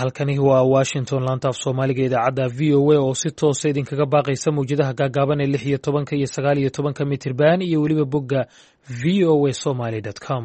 halkani waa Washington laanta af Soomaaliga idaacadda VOA oo si toos ah idinkaga baaqaysa mawjadaha gaagaaban ee 16 iyo 19 mitirban iyo waliba bogga voasomali.com.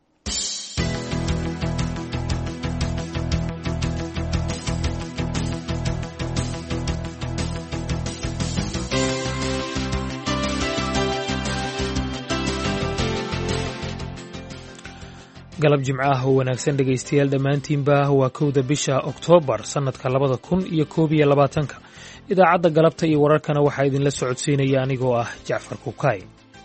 galab jimco ah oo wanaagsan dhegaystayaal dhammaantiinba waa 1 bisha Oktoobar sanadka 2021 idaacadda galabta iyo wararkana waxaa idinla socodsiinaya anigoo ah Jacfar Kukay.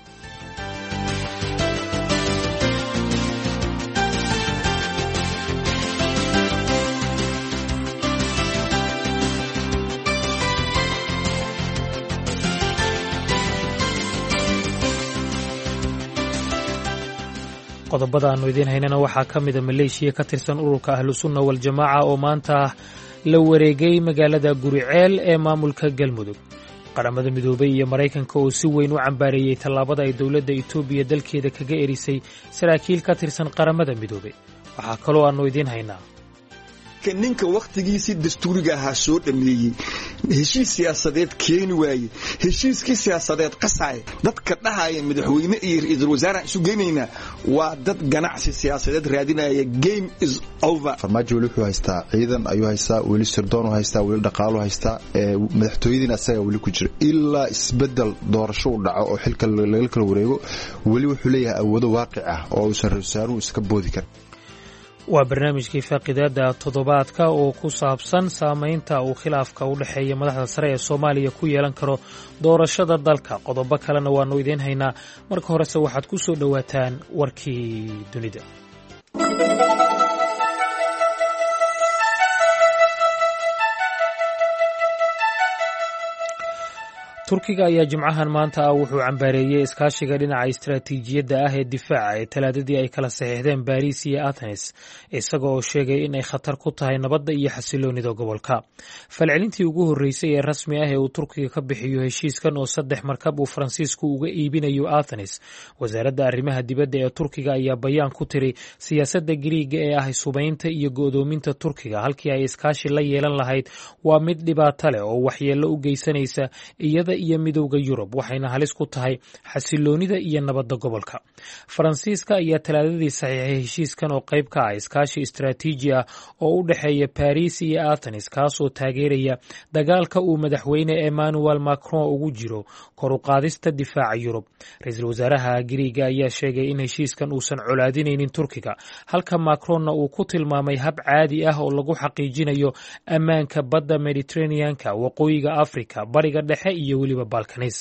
qodobada aanu idiin haynana waxaa ka mida maleeshiya ka tirsan ururka ahlusunna waljamaaca oo maanta la wareegay magaalada Guriceel ee maamulka Galmudug. qaramada midoobay iyo Mareykanka oo si weyn u cambaareeyay tallaabada ay dowladda Itoobiya dalkeeda kaga erisay saraakiil ka tirsan qaramada midoobay. waxaa kaloo aanu idiin haynaa ninka waqtigiisii dastuuriga ahaa soo dhameeyey heshiis siyaasadeed keeni waaye heshiiskii siyaasadeed qasay dadka dhahaya madaxweyne iyo ra'iisul wasaare isu geenayna waa dad ganacsi siyaasadeed raadinaya. game is over. farmaajo wuxuu haystaa ciidan ayuu haystaa weli sirdoon haystaa weli dhaqaalo haystaa madaxtooyadiina asaga weli ku jira ilaa isbedel doorasho u dhaco oo xilka laga kala wareego weli wuxuu leeyahay awoodo waaqic ah oo uusan ra'iisul wasaaruhu iska boodi karin. waa barnaamijkii faaqidaada toddobaadka oo ku saabsan saamaynta uu khilaafka u dhexeeya madaxda sare ee Soomaaliya ku yeelan karo doorashada dalka. qodobo kalena waanu idiin haynaa. marka horese waxaad ku soo dhowaataan warkii dunida. turkiga ayaa jimcahan maanta wuxuu cambaareeyay iskaashiga dhinaca istiraatiijiyadda ah ee difaaca ee talaadadii ay kala saxiixdeen Paris iyo Athens, isaga oo sheegay in ay khatar ku tahay nabadda iyo xasiloonida gobolka. falcelintii ugu horreysay ee rasmi ah ee uu Turkiga ka bixiyo heshiiskan oo 3 markab uu Faransiisku uga iibinayo Athens, wasaaradda arrimaha dibadda ee Turkiga ayaa bayaan ku tiri siyaasadda Giriiga ee ah subaynta iyo go'doominta Turkiga halkii ay iskaashi la yeelan lahayd waa mid dhibaato leh oo waxyeello u geysanaysa iyada iyo midowga Yurub, waxayna halis ku tahay xasiloonida iyo nabadda gobolka. Faransiiska ayaa talaadadii saxiixay heshiiskan oo qayb ka ah iskaashi istiraatiiji ah oo u dhexeeya Paris iyo Athens, kaasoo taageeraya dagaalka uu madaxweyne Emmanuel Macron ugu jiro kor u qaadista difaaca Yurub. ra'iisul wasaaraha Giriiga ayaa sheegay in heshiiskan uusan colaadinaynin Turkiga, halka Macronna uu ku tilmaamay hab caadi ah oo lagu xaqiijinayo ammaanka badda Mediterranean-ka, waqooyiga Afrika, bariga dhexe iyo weliba Balkanis.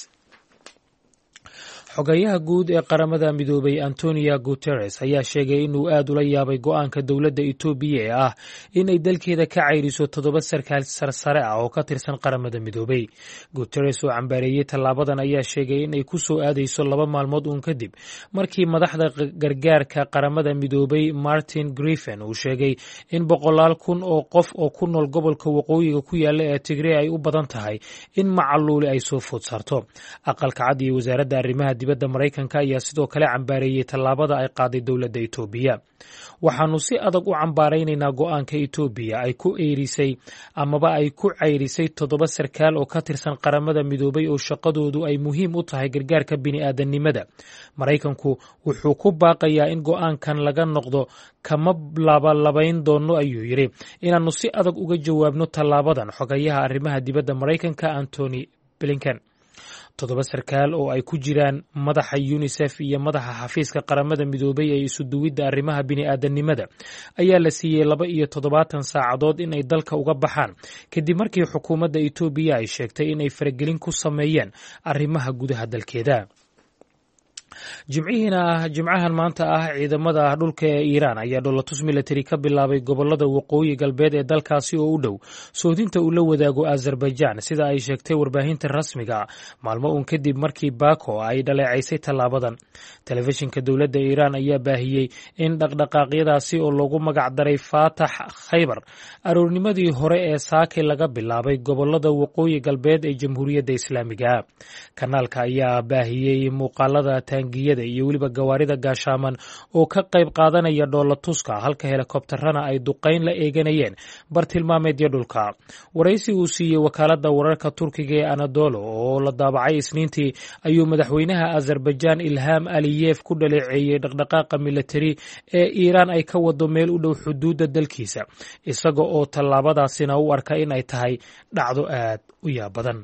xogayaha guud ee qaramada midoobay Antonio Guterres ayaa sheegay inuu aad ula yaabay go'aanka dowladda Itoobiya ee ah inay dalkeeda ka cayriso 7 sarkaal sarsare ah oo ka tirsan qaramada midoobay. Guterres oo cambaareeyay tallaabadan ayaa sheegay in ay ku soo aadayso 2 maalmood uun kadib markii madaxda gargaarka qaramada midoobay Martin Griffin uu sheegay in 100,000 oo qof oo ku nool gobolka waqooyiga ku yaala ee Tigray ay u badan tahay in macaluuli ay soo food saarto. aqalka cad iyo wasaaradda arrimaha dibadda Mareykanka ayaa sidoo kale cambaareeyay tallaabada ay qaaday dowladda Itoobiya. waxaanu si adag u cambaaraynaynaa go'aanka Itoobiya ay ku eerisay amaba ay ku cayrisay 7 sarkaal oo ka tirsan qaramada midoobay oo shaqadoodu ay muhiim u tahay gargaarka bini'aadanimada. Mareykanku wuxuu ku baaqayaa in go'aankan laga noqdo kama labayn doono ayuu yiri inaanu si adag uga jawaabno tallaabadan. xogayaha arrimaha dibadda Mareykanka Antony Blinken 7 sarkaal oo ay ku jiraan madaxa UNICEF iyo madaxa xafiiska qaramada midoobay ee isu duwidda arrimaha bini'aadanimada ayaa la siiyey 72 saacadood in ay dalka uga baxaan kadib markii xukuumadda Itoobiya ay sheegtay in ay faragelin ku sameeyeen arrimaha gudaha dalkeeda. jimcahan maanta ciidamada dhulka ee Iiraan ayaa dholatus military ka bilaabay gobolada waqooyi galbeed ee dalkaasi oo u dhow soodinta uu la wadaago Azerbaijan, sida ay sheegtay warbaahinta rasmiga maalmo uun kadib markii Baako ay dhaleecaysay tallaabadan. telefishinka dowladda Iiraan ayaa baahiyey in dhaqdhaqaaqyadaasi oo loogu magac daray Fatah Khaybar aroornimadii hore ee saakay laga bilaabay gobolada waqooyi galbeed ee Jamhuuriyadda Islaamiga. kanaalka ayaa baahiyey muuqaalada taangiyada iyo weliba gawaarida gaashaaman oo ka qayb qaadanaya dhoolatuska halka helikobtarana ay duqayn la eeganayeen bartilmaameedyo dhulka. waraysi uu siiyey wakaaladda wararka turkiga ee Anadolu oo la daabacay Isniintii ayuu madaxweynaha Azerbaijan Ilham Aliyev ku dhaleeceeyey dhaqdhaqaaqa militari ee Iiraan ay ka wado meel u dhow xuduudda dalkiisa, isaga oo tallaabadaasina u arka in ay tahay dhacdo aad u yaab badan.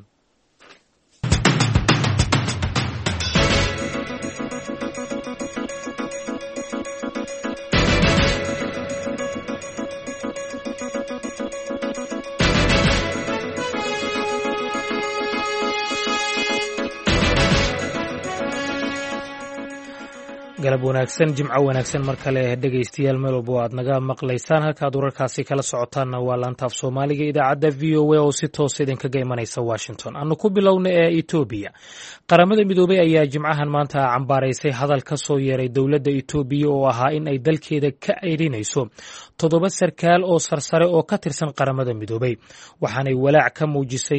galab wanaagsan, jimco wanaagsan mar kale dhegaystayaal meel walba aad naga maqlaysaan. halkaad wararkaasi kala socotaanna waa laanta af soomaaliga idaacadda VOA oo si toos idinkaga imanaysa Washington. aanu ku bilowna ee Etoobiya. qaramada midoobay ayaa jimcahan maanta cambaaraysay hadal ka soo yeeray dowladda Etoobiya oo ahaa in ay dalkeeda ka ceyrinayso 7 sarkaal oo sarsare oo ka tirsan qaramada midoobay, waxaanay walaac ka muujisay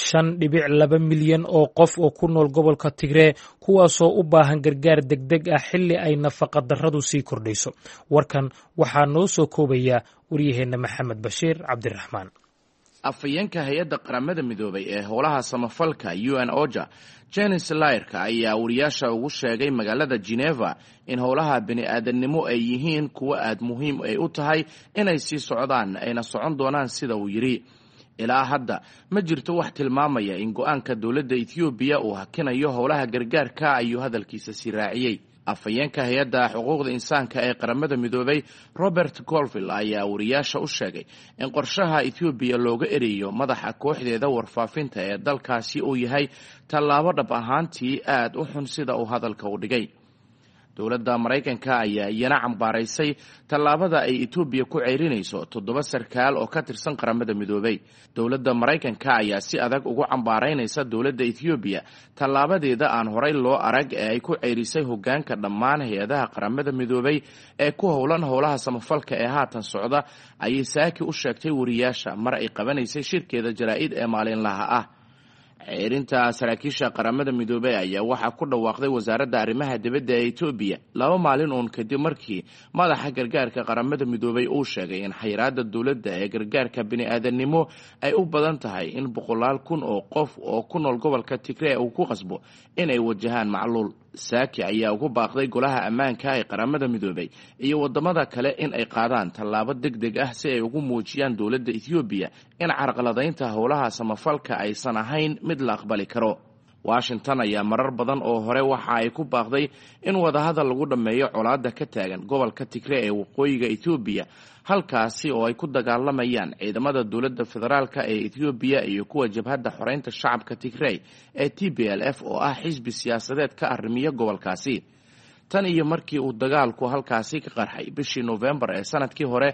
5.2 milyan oo qof oo ku nool gobolka Tigray kuwaasoo u baahan gargaar degdeg ah xilli ay nafaqa darradu sii kordhayso. warkan waxaa noo soo koobaya waryaheena Maxamed Bashiir Cabdiraxmaan. afayeenka hay-adda qaramada midoobay ee howlaha samafalka UN OCHA Jens Laerke ayaa wariyaasha ugu sheegay magaalada Geneva in howlaha bini'aadanimo ay yihiin kuwa aad muhiim ay u tahay inay sii socdaan ayna socon doonaan sida uu yiri. ilaa hadda ma jirto wax tilmaamaya in go'aanka dowladda Ethiopia uu hakinayo howlaha gargaarka ayuu hadalkiisa sii raaciyay. afayeenka hay-adda xuquuqda insaanka ee qaramada midoobay Robert Colville ayaa wariyaasha u sheegay in qorshaha Ethiopia looga ereeyo madaxa kooxdeeda warfaafinta ee dalkaasi uu yahay tallaabo dhab ahaantii aad u xun sida uu hadalka u dhigay. dowladda Mareykanka ayaa iyana cambaaraysay tallaabada ay Ethiopia ku ceyrinayso 7 sarkaal oo ka tirsan qaramada midoobay. dowladda Mareykanka ayaa si adag ugu cambaaraynaysa dowladda Ethiopia tallaabadeeda aan horay loo arag ee ay ku ceyrisay hoggaanka dhammaan hay-adaha qaramada midoobay ee ku howlan howlaha samafalka ee haatan socda, ayay saaki u sheegtay wariyaasha mar ay qabanaysay shirkeeda jaraa'id ee maalinlaha ah. ceyrinta saraakiisha qaramada midoobay ayaa waxaa ku dhawaaqday wasaaradda arrimaha dibadda ee Ethiopia 2 maalin uun kadib markii madaxa gargaarka qaramada midoobay uu sheegay in xayiraadda dowladda ee gargaarka bini'aadanimo ay u badan tahay in 100,000 oo qof oo ku nool gobolka Tigray uu ku qasbo inay wajahaan macluul. saaki ayaa ugu baaqday golaha ammaanka ee qaramada midoobay iyo wadamada kale in ay qaadaan tallaabo degdeg ah si ay ugu muujiyaan dowladda Ethiopia in carqaladaynta howlaha samafalka aysan ahayn mid la aqbali karo. Washington ayaa marar badan oo hore waxa ay ku baaqday in wadahadal lagu dhameeyo colaadda ka taagan gobolka Tigray ee waqooyiga Ethiopia, halkaasi oo ay ku dagaalamayaan ciidamada dowladda federaalka ee Ethiopia iyo kuwa jabhadda xoreynta shacabka Tigray ee TPLF oo ah xisbi siyaasadeed ka arrimiya gobolkaasi. tan iyo markii uu dagaalku halkaasi ka qarxay bishii November ee sanadkii hore,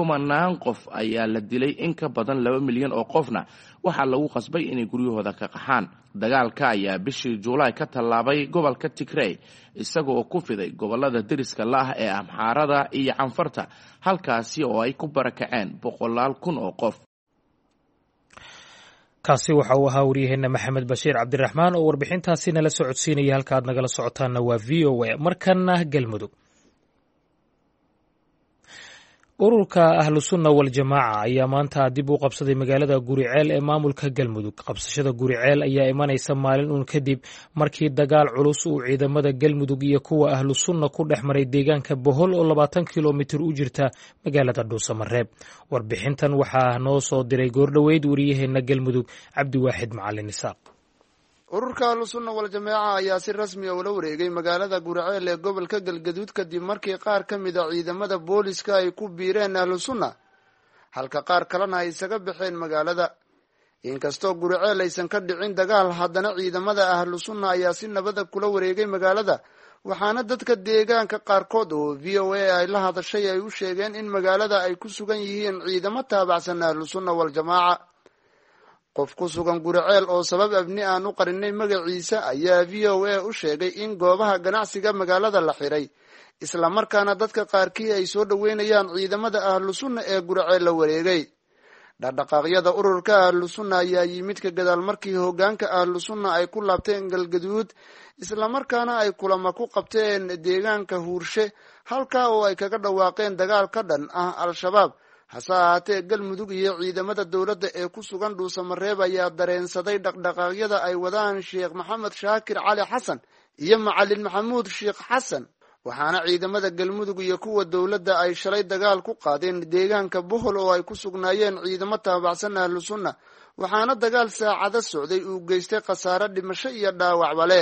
10 qof ayaa la dilay, in ka badan 2 milyan oo qofna waxaa lagu qasbay inay guryahooda ka qaxaan. dagaalka ayaa bishii Juulaay ka tallaabay gobolka Tigray isaga oo ku fiday gobolada deriska la ah ee Amxaarada iyo Canfarta, halkaasi oo ay ku barakaceen 100,000 oo qof. kaasi waxa uu ahaa waryaheena Maxamed Bashiir Cabdiraxmaan oo warbixintaasi nala socodsiinaya. halka aad nagala socotaanna waa VOA. markana Galmudug. ururka ahlu sunna wal jamaaca ayaa maanta dib u qabsaday magaalada Guriceel ee maamulka Galmudug. qabsashada Guriceel ayaa imanaysa maalin uun kadib markii dagaal culus uu ciidamada Galmudug iyo kuwa ahlu sunna ku dhexmaray deegaanka Bohol oo 20 kilomitir u jirta magaalada Dhuusamareeb. warbixintan waxaa noo soo diray goordhaweyd wariyaheena Galmudug Cabdiwaaxid Macalin Isaaq. ururka ahlu sunna wal jamaaca ayaa si rasmi ah ula wareegay magaalada Guriceel ee gobolka Galgaduud kadib markii qaar ka mid ah ciidamada booliska ay ku biireen ahlu sunna, halka qaar kalena ay isaga baxeen magaalada. inkastoo Guriceel aysan ka dhicin dagaal, haddana ciidamada ahlu sunna ayaa si nabad ah kula wareegay magaalada, waxaana dadka deegaanka qaarkood oo VOA ay la hadashay ay u sheegeen in magaalada ay ku sugan yihiin ciidamo taabacsan ahlu sunna wal jamaaca. qof ku sugan Guriceel oo sabab abni aan u qarinay magaciisa ayaa VOA u sheegay in goobaha ganacsiga magaalada la xiray, isla markaana dadka qaarkii ay soo dhaweynayaan ciidamada ahlu sunna ee Guriceel la wareegay. dhaqdhaqaaqyada ururka ahlusunna ayaa yimid ka gadaal markii hoggaanka ahlusunna ay ku laabteen galgaduud islamarkaana ay kulamo ku qabteen deegaanka huurshe halkaa oo ay kaga dhawaaqeen dagaal ka dhan ah al-shabaab hase ahaatee galmudug iyo ciidamada dowladda ee ku sugan dhuusamareeb ayaa dareensaday dhaqdhaqaaqyada ay wadaan sheekh maxamed shaakir cali xasan iyo macalin maxamuud sheekh xasan waxaana ciidamada galmudug iyo kuwa dowladda ay shalay dagaal ku qaadeen deegaanka bohol oo ay ku sugnaayeen ciidamo taabacsan ahlusunna waxaana dagaal saacado socday uu geystay khasaare dhimasho iyo dhaawacba leh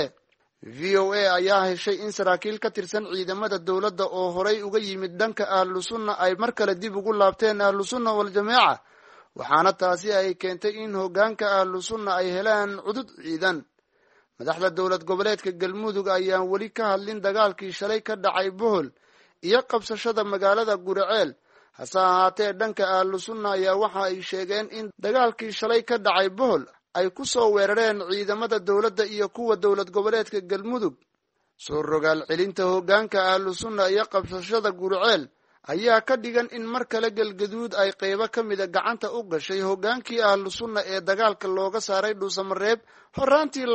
v o a ayaa heshay in saraakiil ka tirsan ciidamada dowladda oo horay uga yimid dhanka ahlusunna ay mar kale dib ugu laabteen ahlusunna waljamaaca waxaana taasi ay keentay in hoggaanka ahlusunna ay helaan cudud ciidan madaxda dowlad goboleedka galmudug ayaan weli ka hadlin dagaalkii shalay ka dhacay bohol iyo qabsashada magaalada guraceel hase ahaatee dhanka ahlusunna ayaa waxa ay sheegeen in dagaalkii shalay ka dhacay bohol ay ku soo weerareen ciidamada dowladda iyo kuwa dowlad goboleedka galmudug soo rogaal celinta hoggaanka ahlusunna iyo qabsashada guraceel ayaa ka dhigan in mar kale galgaduud ay qaybo ka mida gacanta u gashay hoggaankii ahlusunna ee dagaalka looga saaray dhuusamareeb horaantii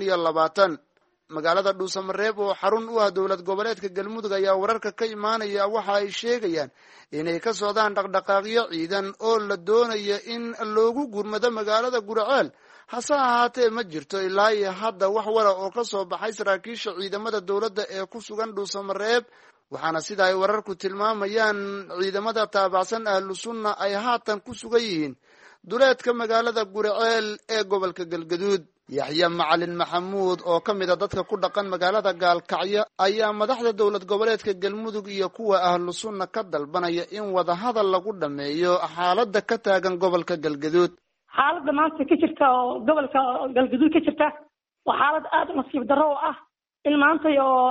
2020 magaalada dhuusamareeb oo xarun u ah dowlad goboleedka galmudug ayaa wararka ka imaanaya waxa ay sheegayaan inay ka socdaan dhaqdhaqaaqyo ciidan oo la doonayo in loogu gurmado magaalada guraceel hase ahaatee ma jirto ilaa iyo hadda wax wara oo ka soo baxay saraakiisha ciidamada dowladda ee ku sugan dhuusamareeb waxaana sida ay wararku tilmaamayaan ciidamada taabacsan ahlusunna ay haatan ku sugan yihiin duleedka magaalada guraceel ee gobolka galgaduud yaxya macalin maxamuud oo ka mid a dadka ku dhaqan magaalada gaalkacyo ayaa madaxda dowlad goboleedka galmudug iyo kuwa ahlusunna ka dalbanaya in wadahadal lagu dhameeyo xaaladda ka taagan gobolka galgaduud xaaladda maanta ka jirta oo gobolka galgaduud ka jirta waa xaalad aad u nasiib darro oo ah in maanta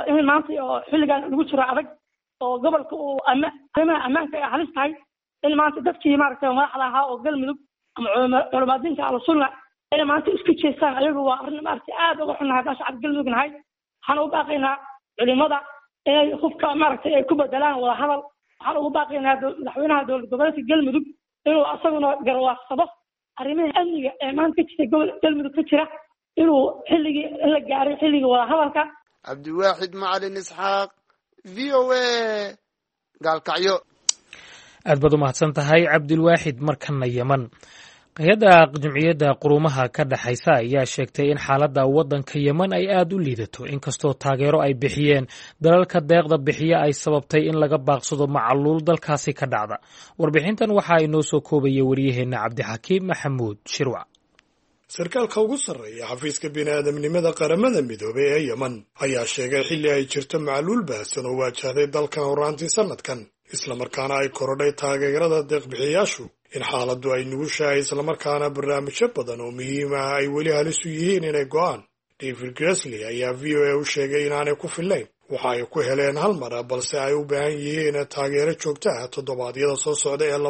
oo xilligan lagu jiro adag oo gobolka uu ammaanka ay halis tahay in maanta dadkii maaragtay madaxda ahaa oo galmudug ama culamaadiinta ahlusunna ay maanta isku jeestaan ayagu waa arrin maaragtay aad uga xunnahay haddaan shacabka galmudug nahay waxaan ugu baaqaynaa culimada inay hubka maaragtay ay ku bedelaan wada hadal waxaan ugu baaqaynaa madaxweynaha dowlad goboleedka galmudug inuu asaguna garwaaqsado arrimaha amniga ee maanta ka jirta gobolka galmudug ka jira inuu xilligii in la gaaray xilligii wada hadalka cabdiwaaxid macalin isxaaq v o a gaalkacyo aad baad u mahadsan tahay cabdilwaaxid markana yeman hay-adda jimciyadda quruumaha ka dhexaysa ayaa sheegtay in xaaladda waddanka yeman ay aad u liidato inkastoo taageero ay bixiyeen dalalka deeqda bixiya ay sababtay in laga baaqsado macaluul dalkaasi ka dhacda warbixintan waxa ay noo soo koobaya wariyaheenna cabdixakiim maxamuud shirwac sarkaalka ugu sarreeya xafiiska bini'aadamnimada qaramada midoobay ee yeman ayaa sheegay xilli ay jirto macaluul baahsan oo waajahday dalkan horraantii sannadkan islamarkaana ay korodhay taageerada deeqbixiyayaashu in xaaladdu ay nugushahay islamarkaana barnaamijyo badan oo muhiim ah ay weli halis u yihiin inay go'aan david gresley ayaa v o a u sheegay inaanay ku fillayn waxa ay ku heleen hal mara balse ay u baahan yihiin taageero joogto ah toddobaadyada soo socda ee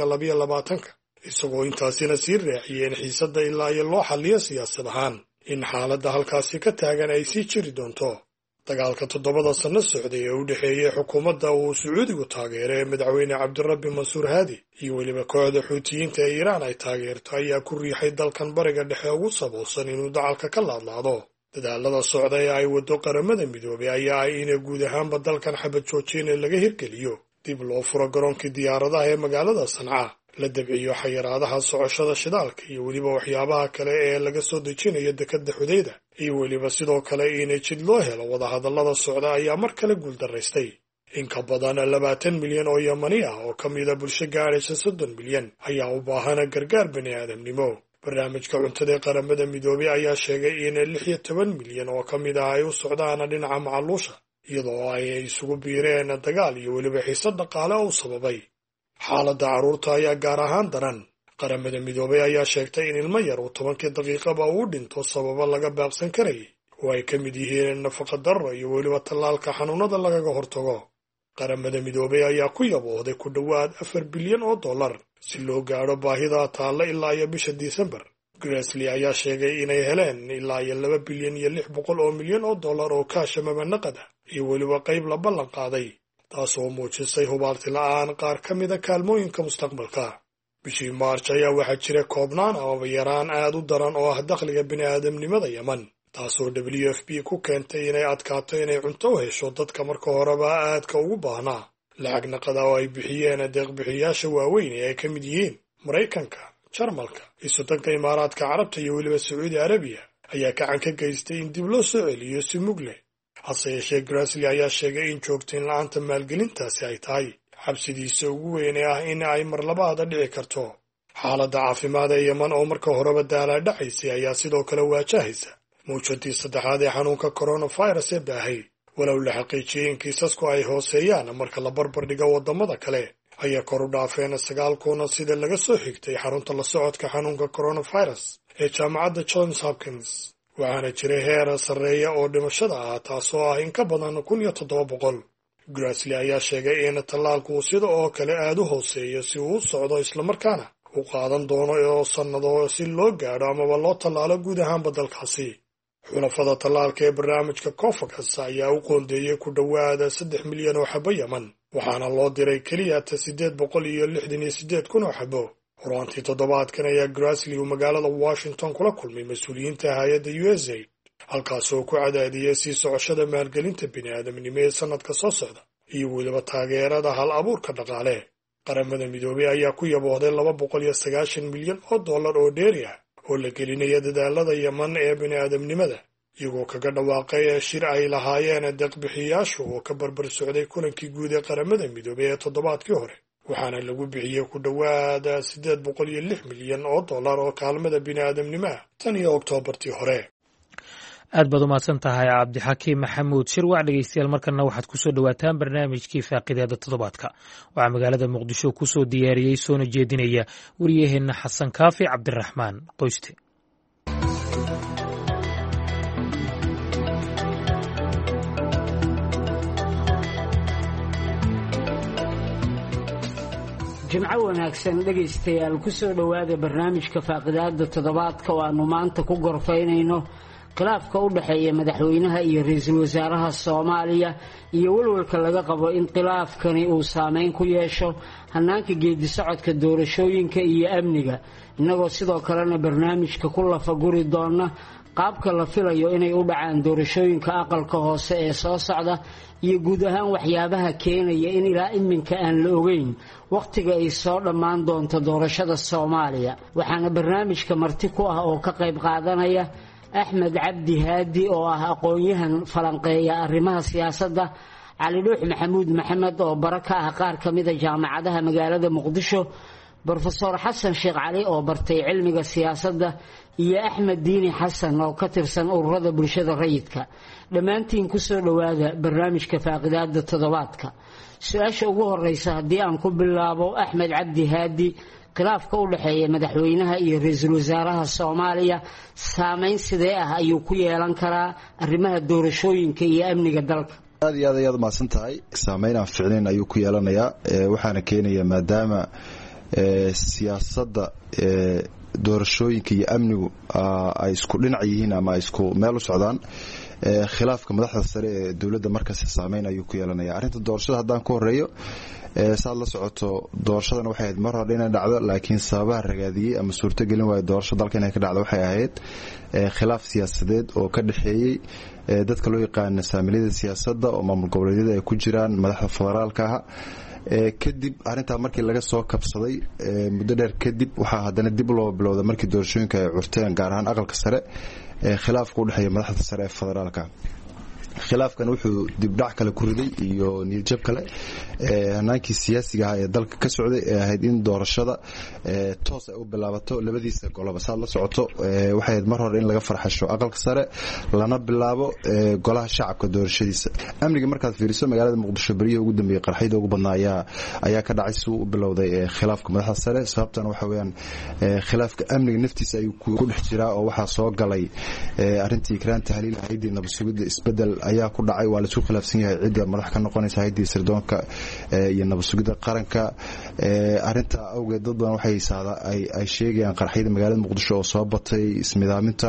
2022 isagoo intaasina sii raaciyeen xiisadda ilaa iyo loo xalliyo siyaasad ahaan in xaaladda halkaasi ka taagan ay sii jiri doonto dagaalka 7 sanno socday ee u dhexeeyey xukuumadda uu sacuudigu taageeray madaxweyne cabdirabbi mansuur haadi iyo weliba kooxda xuutiyiinta ee iiraan ay taageerto ayaa ku riixay dalkan bariga dhexe ugu saboolsan inuu dacalka ka laadlaado dadaalada socda ee ay waddo qaramada midoobay ayaa ah in guud ahaanba dalkan xabad joojin ee laga hirgeliyo dib loo furo garoonkii diyaaradaha ee magaalada sanca la dabciyo xayiraadaha socoshada shidaalka iyo weliba waxyaabaha kale ee laga soo dejinayo dekedda xudayda iyo weliba sidoo kale in jid loo helo wadahadallada socda ayaa mar kale guuldaraystay in ka badan 20 milyan oo yamani ah oo ka mida bulsho gaadhaysa 30 milyan ayaa u baahana gargaar bini'aadamnimo barnaamijka cuntada ee qaramada midoobay ayaa sheegay in 16 milyan oo ka mid ah ay u socdaan dhinaca macaluusha iyadoo ay isugu biireen dagaal iyo weliba xiisad dhaqaale oo sababay xaaladda carruurta ayaa gaar ahaan daran qaramada midoobay ayaa sheegtay in ilmo yar uu 10 daqiiqaba uu dhinto sababo laga baaqsan karayay oo ay ka mid yihiin nafaqa darro iyo weliba tallaalka xanuunada lagaga hortago qaramada midoobay ayaa ku yaboohday ku dhowaad $4 bilyan si loo gaadho baahida taalla ilaa iyo bisha Disembar gresley ayaa sheegay inay heleen ilaa iyo $2 bilyan iyo 600 milyan oo kaasha mabanaqada iyo weliba qayb la ballan qaaday taasoo muujisay hubaarti la'aan qaar ka mida kaalmooyinka mustaqbalka bishii Maarch ayaa waxaa jira koobnaan ama yaraan aad u daran oo ah dakhliga bini'aadamnimada Yemen, taasoo WFP ku keentay inay adkaato inay cunto u hesho dadka marka horeba aadka ugu baahnaa. Lacag naqada oo ay bixiyeen deeq-bixiyayaasha waaweyn ee ay ka mid yihiin Maraykanka, Jarmalka, Sultanka Imaaraadka Carabta iyo weliba Sacuudi Arabiya ayaa gacan ka geystay in dib loo soo celiyo si mug leh. Hase yeeshee Grassley ayaa sheegay in joogtayn la'aanta maalgelintaasi ay tahay xabsidiisa ugu weyn ee ah in ay mar labaad dhici karto. Xaaladda caafimaad ee Yemen oo marka horeba daalaa dhacaysay ayaa sidoo kale waajahaysa mawjadii saddexaad ee xanuunka coronavirus ee baahay. Walow la xaqiijiyey in kiisasku ay hooseeyaan marka la barbar dhigo waddamada kale, ayaa kor u dhaafeen 9,000 sida laga soo xigtay xarunta la socodka xanuunka coronavirus ee jaamacadda Johns Hopkins. Waxaana jiray heer sarreeya oo dhimashada ah taasoo ah in ka badan 1,700. Grassley ayaa sheegay in tallaalku sida oo kale aad u hooseeyo si uu u socdo islamarkaana uu qaadan doono oo sannado si loo gaadho amaba loo tallaalo guud ahaanba dalkaasi. Xulafada tallaalka ee barnaamijka COVAX ayaa u qoondeeyey ku dhowaada 3 milyan oo xabo Yemen, waxaana loo diray keliya 868,000 oo xabo. Horaantii toddobaadkan ayaa Grassley uu magaalada Washington kula kulmay mas-uuliyiinta hay'adda USAID, halkaasoo ku cadaadiyey sii socoshada maalgelinta bini'aadamnimo ee sanadka soo socda iyo weliba taageerada hal abuurka dhaqaale. Qaramada Midoobay ayaa ku yaboohday $290 milyan oo dheeri ah oo la gelinaya dadaalada Yemen ee bini'aadamnimada, iyagoo kaga dhawaaqay shir ay lahaayeen deeq-bixiyayaashu oo ka barbar socday kulankii guud ee Qaramada Midoobay ee toddobaadkii hore. Waxaana lagu bixiyey ku dhowaada $806 milyan oo kaalmada bini'aadamnimo tan iyo Oktoobartii hore. aad baad u mahadsan tahay cabdixakiim maxamuud shirwac. dhegeystayaal markana waxaad ku soo dhowaataan barnaamijkii faaqidaada toddobaadka. waxaa magaalada muqdisho ku soo diyaariyey soona jeedinaya wariyaheenna xasan kaafi cabdiraxmaan qoyste. jimco wanaagsan dhegaystayaal ku soo dhowaada barnaamijka faaqidaada toddobaadka oo aanu maanta ku gorfaynayno khilaafka u dhexeeya madaxweynaha iyo ra'iisul wasaaraha Soomaaliya iyo walwalka laga qabo in khilaafkani uu saameyn ku yeesho hanaanka geedi socodka doorashooyinka iyo amniga. inagoo sidoo kalena barnaamijka ku lafaguri doona qaabka la filayo inay u dhacaan doorashooyinka aqalka hoose ee soo socda iyo guud ahaan waxyaabaha keenaya in ilaa iminka aan la ogeyn waqtiga ay soo dhammaan doonto doorashada Soomaaliya. waxaana barnaamijka marti ku ah oo ka qayb qaadanaya Axmed Cabdi Haadi oo ah aqoon-yahan falanqeeya arrimaha siyaasadda, Cali Dhuux Maxamuud Maxamed oo baraka ah qaar ka mid ah jaamacadaha magaalada Muqdisho, Professor Xasan Sheekh Cali oo bartay cilmiga siyaasadda, iyo Axmed Diini Xasan oo ka tirsan ururada bulshada rayidka. dhammaantiin ku soo dhowaada barnaamijka faaqidaada toddobaadka. su-aasha ugu horeysa haddii aan ku bilaabo Axmed Cabdi Haadi, khilaafka u dhexeeya madaxweynaha iyo ra'iisul wasaaraha Soomaaliya saameyn sidee ah ayuu ku yeelan karaa arrimaha doorashooyinka iyo amniga dalka? aad iyo aad ayaad mahadsan tahay. saameyn aan ficnayn ayuu ku yeelanayaa, waxaana keenaya maadaama siyaasadda doorashooyinka iyo amnigu ay isku dhinac yihiin ama ay isku meel u socdaan. khilaafka madaxda sare ee dowladda markaas saameyn ayuu ku yeelanaya. arrinta doorashada haddaan ku horeeyo, saad la socoto doorashadan waxay ahayd mar hore inay dhacdo, laakiin sababaha ragaadiyey ama suurtogelin waaya doorasho dalka inay ka dhacdo waxay ahayd khilaaf siyaasadeed oo ka dhexeeyey dadka loo yaqaana saamiliyada siyaasadda oo maamul goboleedyada ay ku jiraan madaxda federaalka ah. kadib arrintaa markii laga soo kabsaday muddo dheer kadib waxaa haddana dib loo bilowda markii doorashooyinka ay curteen, gaar ahaan aqalka sare, khilaafka u dhexeeya madaxda sare ee federaalka. khilaafkan wuxuu dibdhac kale ku riday iyo niyadjab kale hanaankii siyaasiga ahaa ee dalka ka socday ee ahayd in doorashada toos ay u bilaabato labadiisa goloba. saad la socoto waxay ahayd mar hore in laga farxasho aqalka sare lana bilaabo golaha shacabka doorashadiisa. amniga markaad fiiriso magaalada muqdisho beriyaha ugu dambeeyey qarxayda ugu badnaa ayaa ka dhacay si uu u bilowday khilaafka madaxda sare. sababtana waxa weeyaan khilaafka amniga naftiisa ayuu ku dhex jiraa oo waxaa soo galay arrintii ikraan tahliil hay'adii nabad sugidda isbedel ayaa ku dhacay waa la isku khilaafsan yahay cidda madax ka noqonaysa hay'adda sirdoonka iyo nabad sugidda qaranka arinta awgeed dad badan waxay ay sheegayaan qaraxyada magaalada Muqdisho oo soo batay ismidaaminta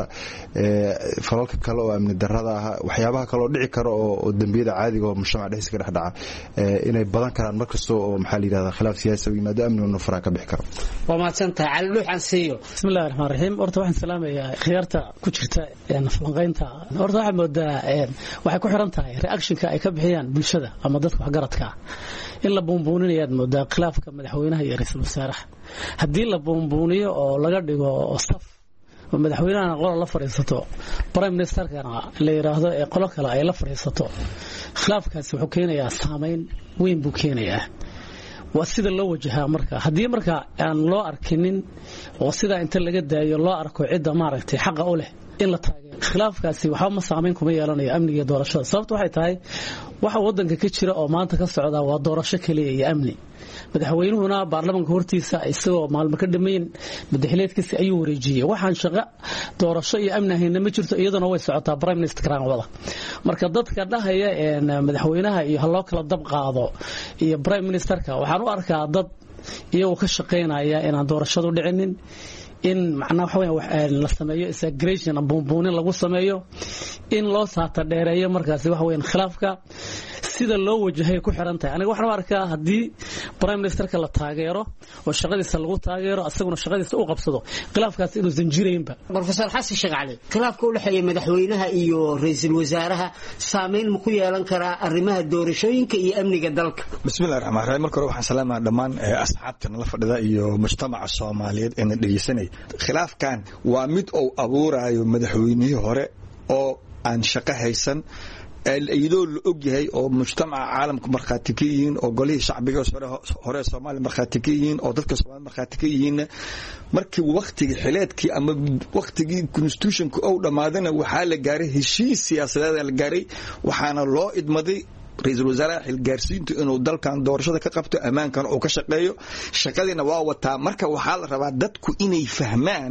falalka kale oo amni darrada ah waxyaabaha kale oo dhici karo oo dambiyada caadiga oo mujtamaca dhexdiisa ka dhaca inay badan karaan markasta oo maxaa la yiraahdaa khilaaf siyaasi yimaado amniga fara ka bixi karo waa maadsantahay cali dhuux aan siiyo bismillaahir rahmaanir rahiim horta waxaan salaamayaa khiyaarta ku jirta falanqaynta horta waxa moodaa waxay ku xiran tahay reactionka ay ka bixiyaan bulshada ama dadka wax garadka in la buunbuuninayo moodaa khilaafka madaxweynaha iyo ra'iisul wasaaraha hadii la buunbuuniyo oo laga dhigo saf madaxweynaha qolo la fariisato prime ministerkana la yiraahdo ee qolo kale ay la fariisato khilaafkaasi wuxuu keenayaa saameyn weyn buu keenayaa waa sida loo wajahaa marka hadii marka aan loo arkinin oo sida inta laga daayo loo arko cidda maaragtay xaq u leh in la taageero khilaafkaasi waxa ma saameyn kuma yeelanayo amniga doorashada sababtu waxay tahay waxa wadanka ka jira oo maanta ka socda waa doorasho kaliya iyo amni madaxweynuhuna baarlamaanka hortiisa isagoo maalmo ka dhameyn madaxleedkiisa ayuu wareejiyay waxaan shaqo doorasho iyo amni ahayna ma jirto iyaduna way socotaa prime minister kan wada marka dadka dhahaya madaxweynaha iyo haloo kala dab qaado iyo prime ministerka waxaan u arkaa dad iyagoo ka shaqeynaya inaan doorashadu dhicinin in macnaha waxa la sameeyo exaggeration buunbuunin lagu sameeyo in loo saata dheereeyo markaas waxa weeyaan khilaafka sida loo wajahay ku xiran tahay aniga waxaan arkaa hadii prime ministerka la taageero oo shaqadiisa lagu taageero asaguna shaqadiisa u qabsado khilaafkaas inuu sanjireynba professor xasan sheekh cali khilaafka u dhaxeeya madaxweynaha iyo ra'iisul wasaaraha saameyn ma ku yeelan karaa arrimaha doorashooyinka iyo amniga dalka bismillaahir rahmaanir rahiim marka hore waxaan salaamaa dhammaan asxaabta la fadhida iyo mujtamaca Soomaaliyeed ee dhageysanay khilaafkan waa mid uu abuurayo madaxweynihii hore oo aan shaqo haysan iyadoo la og yahay oo mujtamaca caalamka markhaati ka yihiin oo golihii shacbiga hore Soomaaliya markhaati ka yihiin oo dadka Soomaaliya markhaati ka yihiin markii waqtigii xileedkii ama waqtigii constitutionka oo dhamaadana waxaa la gaaray heshiis siyaasadeed la gaaray waxaana loo idmaday ra'iisul wasaaraha xilgaarsiintu inuu dalkan doorashada ka qabto amaankan uu ka shaqeeyo shaqadina waa wataa marka waxaa la rabaa dadku inay fahmaan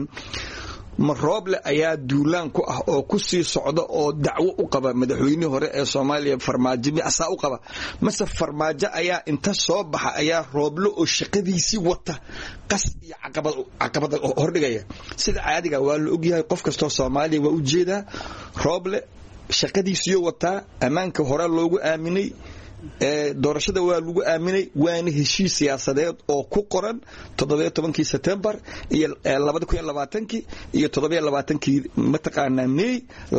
marooble ayaa duulaan ku ah oo ku sii socda oo dacwo u qaba madaxweynihii hore ee Soomaaliya Farmaajo asaa u qaba mase Farmaajo ayaa inta soo baxa ayaa rooble oo shaqadiisii wata qas iyo caqabad hordhigaya sida caadiga waa la og yahay qof kasto Soomaaliya waa u jeedaa rooble shaqadiisii wata amaanka hore loogu aaminay doorashada waa lagu aaminay waana heshiis siyaasadeed oo ku qoran 17 September iyo 2020 iyo 27 mataqaanaa May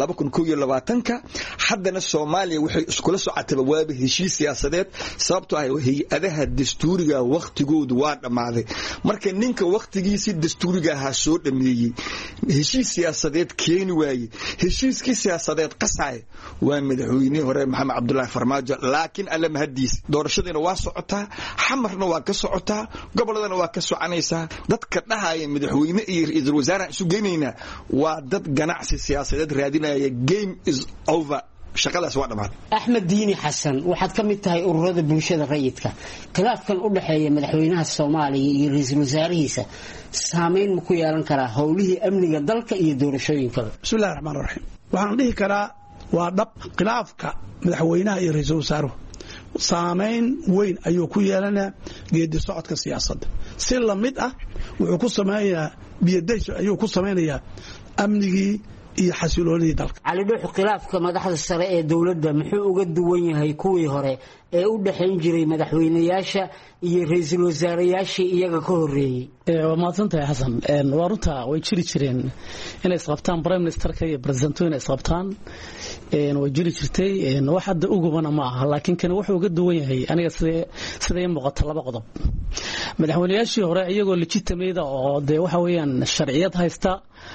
2021 haddana Soomaaliya waxay iskula socotay waaba heshiis siyaasadeed sababtoo ah hay'adaha dastuuriga waqtigoodu waa dhamaaday marka ninka waqtigiisii dastuuriga ha soo dhameeyay heshiis siyaasadeed keeni waayay heshiiskii siyaasadeed qasay waa madaxweynihii hore Maxamed Cabdullaahi Farmaajo laakiin alla mahadiis doorashadina waa socotaa xamarna waa ka socotaa goboladana waa ka soconaysaa dadka dhahaya madaxweyne iyo ra'iisul wasaaraha isu geynayna waa dad ganacsi siyaasadeed raadinaya game is over shaqadaas waa dhamaad Axmed Diini Xasan waxaad ka mid tahay ururada bulshada rayidka khilaafkan u dhaxeeya madaxweynaha Soomaaliya iyo ra'iisul wasaarihiisa saameyn ma ku yeelan karaa howlihii amniga dalka iyo doorashooyinka bismillaahir rahmaanir rahiim waxaan dhihi karaa waa dhab khilaafka madaxweynaha iyo ra'iisul wasaaruhu saameyn weyn ayuu ku yeelanaa geedi socodka siyaasadda si la mid ah wuxuu ku sameeyaa biyadays ayuu ku sameynayaa amnigii iyo xasiloonidii dalka cali dhuux khilaafka madaxda sare ee dawladda muxuu uga duwan yahay kuwii hore ee u dhaxayn jiray madaxweynayaasha iyo ra'iisul wasaarayaashii iyaga ka horeeyay waa maadsantahay xasan waa runta way jiri jireen inay isqabtaan prime ministerka iyo presidentku inay isqabtaan way jiri jirtay wax hadda ugubana ma aha laakiin kan wuxuu uga duwan yahay aniga sida ay muuqato laba qodob madaxweynayaashii hore iyagoo legitimate oo de waxa weeyaan sharciyad haysta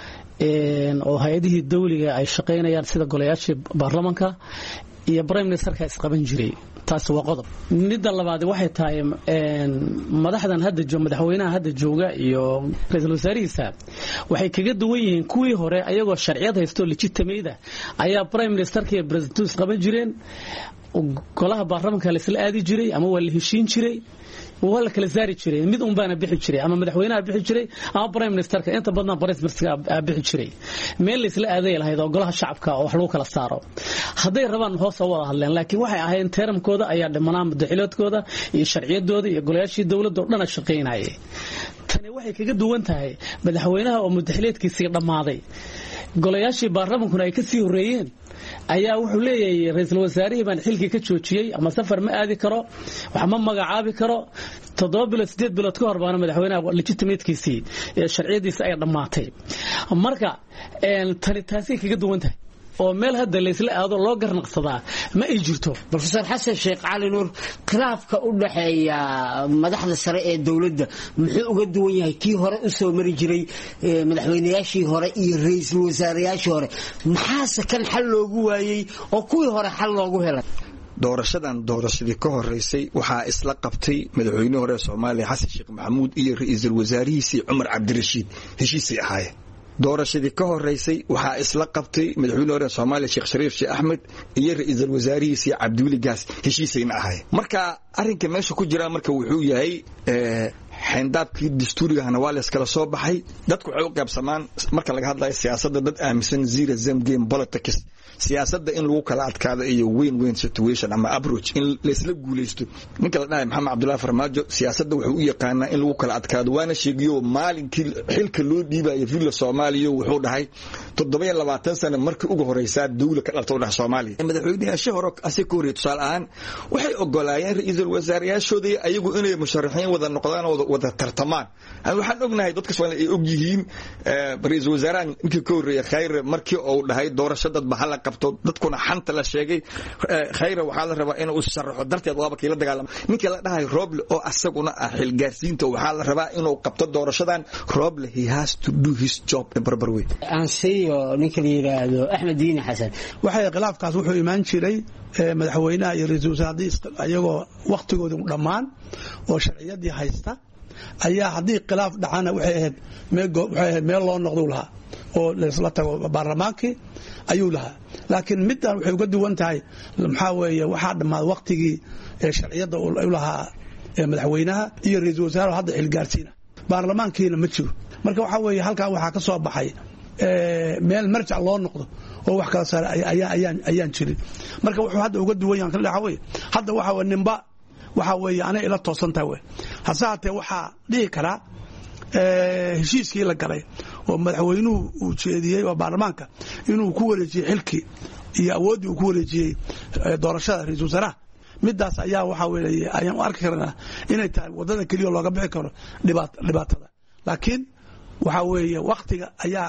oo hay'adihii dawliga ay shaqeynayaan sida golayaashii baarlamaanka iyo prime ministerka isqaban jiray taas waa qodob midda labaad waxay tahay madaxweynaha hadda jooga iyo ra'iisul wasaarihiisa waxay kaga duwan yihiin kuwii hore ayagoo sharciyad haysto legitimate ayaa prime ministerka iyo president qaban jireen golaha baarlamaanka la isla aadi jiray ama waa la heshiin jiray wala kala saari jiray mid un baana bixi jiray ama madaxweynaha bixi jiray ama prime ministerka inta badna prime ministerka bixi jiray meel la isla aaday lahayd oo golaha shacabka oo wax lagu kala saaro haday rabaan hoos u wada hadleen laakiin waxay ahayn teeramkooda ayaa dhimanaa madaxweynaadkooda iyo sharciyadooda iyo golayaashii dawladda oo dhan shaqeynayay tani waxay kaga duwan tahay madaxweynaha oo madaxleedkiisii dhamaaday golayaashii baarlamankuna ay ka sii horeeyeen ayaa wuxuu leeyahay ra'iisul wasaarihii baan xilkii ka joojiyay ama safar ma aadi karo wax ma magacaabi karo 7 bilood 8 bilood ka hor baan madaxweynaha legitimatekiisii sharciyadiisa ay dhamaatay marka tani taasi kaga duwan tahay oo meel hadda la isla aado loo garnaqsadaa ma ay jirto Professor Xasan Sheekh Cali Nuur khilaafka u dhaxeeya madaxda sare ee dawladda muxuu uga duwan yahay kii hore u soo mari jiray madaxweynayaashii hore iyo ra'iisul wasaarayaashii hore maxaa kan xal loogu waayay oo kuwii hore xal loogu helay doorashadii ka horeysay waxaa isla qabtay madaxweynihii hore Soomaaliya Xasan Sheekh Maxamuud iyo ra'iisul wasaarihiisii Cumar Cabdirashiid heshiisii ahaayeen doorashadii ka horeysay waxaa isla qabtay madaxweynaha hore Soomaaliya Sheekh Shariif Sheekh Axmed iyo ra'iisul wasaarihiisii Cabdiweli Gaas heshiisayna ahaayeen marka arrinka meesha ku jira marka wuxuu yahay xindaabkii dastuurigana waa la iskala soo baxay dadku waxay u qaybsamaan marka laga hadlayo siyaasadda dad aaminsan zero sum game politics siyaasadda in lagu kala adkaado iyo win situation ama approach in la isla guuleysto ninka la dhahay Maxamed Cabdullaahi Farmaajo siyaasadda wuxuu u yaqaanaa in lagu kala adkaado waana sheegiyo maalinkii xilka loo dhiibayo villa Soomaaliya wuxuu dhahay 27 sano markii ugu horeysa dawladda ka dhaltay dhax Soomaaliya madaxweynaha hore asiko tusaale waxay ogolaayeen ra'iisul wasaarayaashooda ayagu inay musharaxiin wada noqdaan wada tartamaan waxaan ognahay dadka Soomaaliya ay og yihiin ra'iisul wasaaraha ninkii ka horeeyay Khayr markii uu dhahay doorashada bahal qabto dadkuna xanta la sheegay Khayr waxa la rabaa inuu sharaxo darteed waaba kii la dagaalamo ninkii la dhahay Roble oo asaguna xil gaarsiinta waxa la rabaa inuu qabto doorashadan Roble he has to do his job in proper way ansiyo ninka la yiraahdo Axmed Diini Xasan waxay khilaafkaas wuxuu imaan jiray madaxweynaha iyo ra'iisul wasaaraha ayagoo waqtigooda dhamaan oo sharciyadii haysta ayaa hadii khilaaf dhacana waxay ahayd meel loo noqdo lahaa oo la isla tago baarlamaankii ayuu lahaa laakiin middan waxay uga duwan tahay maxaa weeye waxaa dhammaad waqtigii sharciyada u lahaa madaxweynaha iyo ra'iisul wasaaraha hadda xil gaarsiina baarlamaankiina ma jiro marka waxa weeye halkaa waxaa ka soo baxay meel marjac loo noqdo oo wax kala saar ayaan jirin marka wuxuu hadda uga duwan yahay kan dhaxaway hadda waxa nimba waxa weeye ana ila toosantaa way hasaate waxa dhigi kara heshiiskii la galay oo madaxweynuhu uu jeediyay oo baarlamaanka inuu ku wareejiyay xilkii iyo awoodii uu ku wareejiyay doorashada ra'iisul wasaaraha midaas ayaa waxa weeye ayaan arki karnaa inay tahay wadada kaliya looga bixi karo dhibaatada laakiin waxa weeye waqtiga ayaa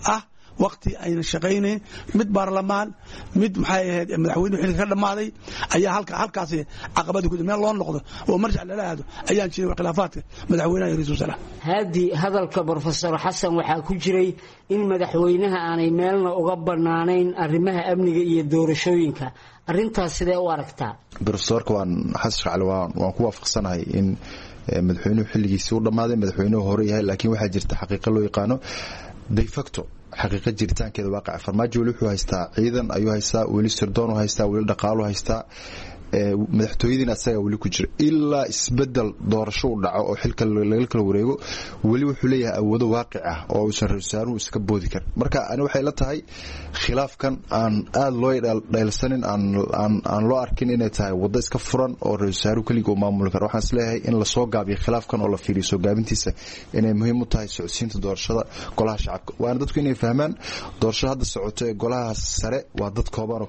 waqti ayna shaqeynay mid baarlamaan mid maxay ahayd madaxweynuhu xilka ka dhamaaday ayaa halkaas caqabad ku meel loo noqdo oo marjac la lahaado ayaan jiray khilaafaadka madaxweynaha iyo ra'iisul wasaaraha hadii hadalka Professor Xasan waxa ku jiray in madaxweynaha aanay meelna uga banaanayn arrimaha amniga iyo doorashooyinka arintaas sidee u aragtaa Professorka waan Xasan Cali waan ku waafaqsanahay in madaxweynuhu xilligiisii u dhamaaday madaxweynuhu hore yahay laakiin waxa jirta xaqiiqo loo yaqaano de facto xaqiiqo jiritaankeeda waaqic farmaajo wuxuu haystaa ciidan ayuu haystaa wali sirdoon haystaa wali dhaqaalo haystaa madaxtooyadiina asaga wali ku jira ilaa isbedel doorasho u dhaco oo xilka laga kala wareego wali wuxuu leeyahay awoodo waaqic ah oo uu sarreeyay iska boodi kar marka ani waxay la tahay khilaafkan aan aad loo dheelsanin aan loo arkin inay tahay wada iska furan oo ra'iisul kaliya maamul kar waxaan isleeyahay in la soo gaabiyo khilaafkan oo la fiiriyo soo gaabintiisa inay muhiim u tahay socodsiinta doorashada golaha shacabka waana dadku inay fahmaan doorashada hadda socoto ee golaha sare waa dad kooban oo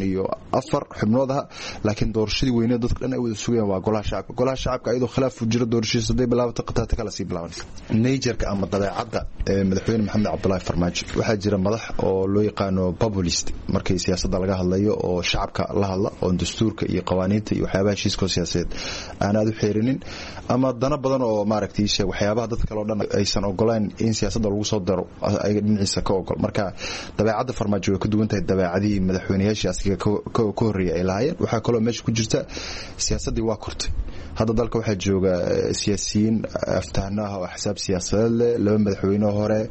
54 xubnood ah laakiin doorashadii weyneed dadka dhan ay wada sugayaan waa golaha shacabka ayadoo khilaaf u jiro doorashadiisa day bilaabata qataata kala sii bilaabanaysa nature-ka ama dabeecadda madaxweyne Maxamed Cabdullaahi Farmaajo waxaa jira madax oo loo yaqaano populist markay siyaasadda laga hadlayo oo shacabka la hadla oo dastuurka iyo qawaaniinta iyo waxyaabaha heshiiska siyaasadeed aan aad u xeerinin ama dana badan oo maaragtay waxyaabaha dadka kale oo dhan aysan ogolaan in siyaasadda lagu soo daro ay dhinaciisa ka ogol marka dabeecadda Farmaajo way ka duwan tahay dabeecadii madaxweynayaashii asiga ka horeeyay ay lahaayeen waxa kale meesha ku jirta siyaasadii waa kortay hadda dalka waxa jooga siyaasiyiin aftahnaha oo xisab siyaasadeed leh laba madaxweyne hore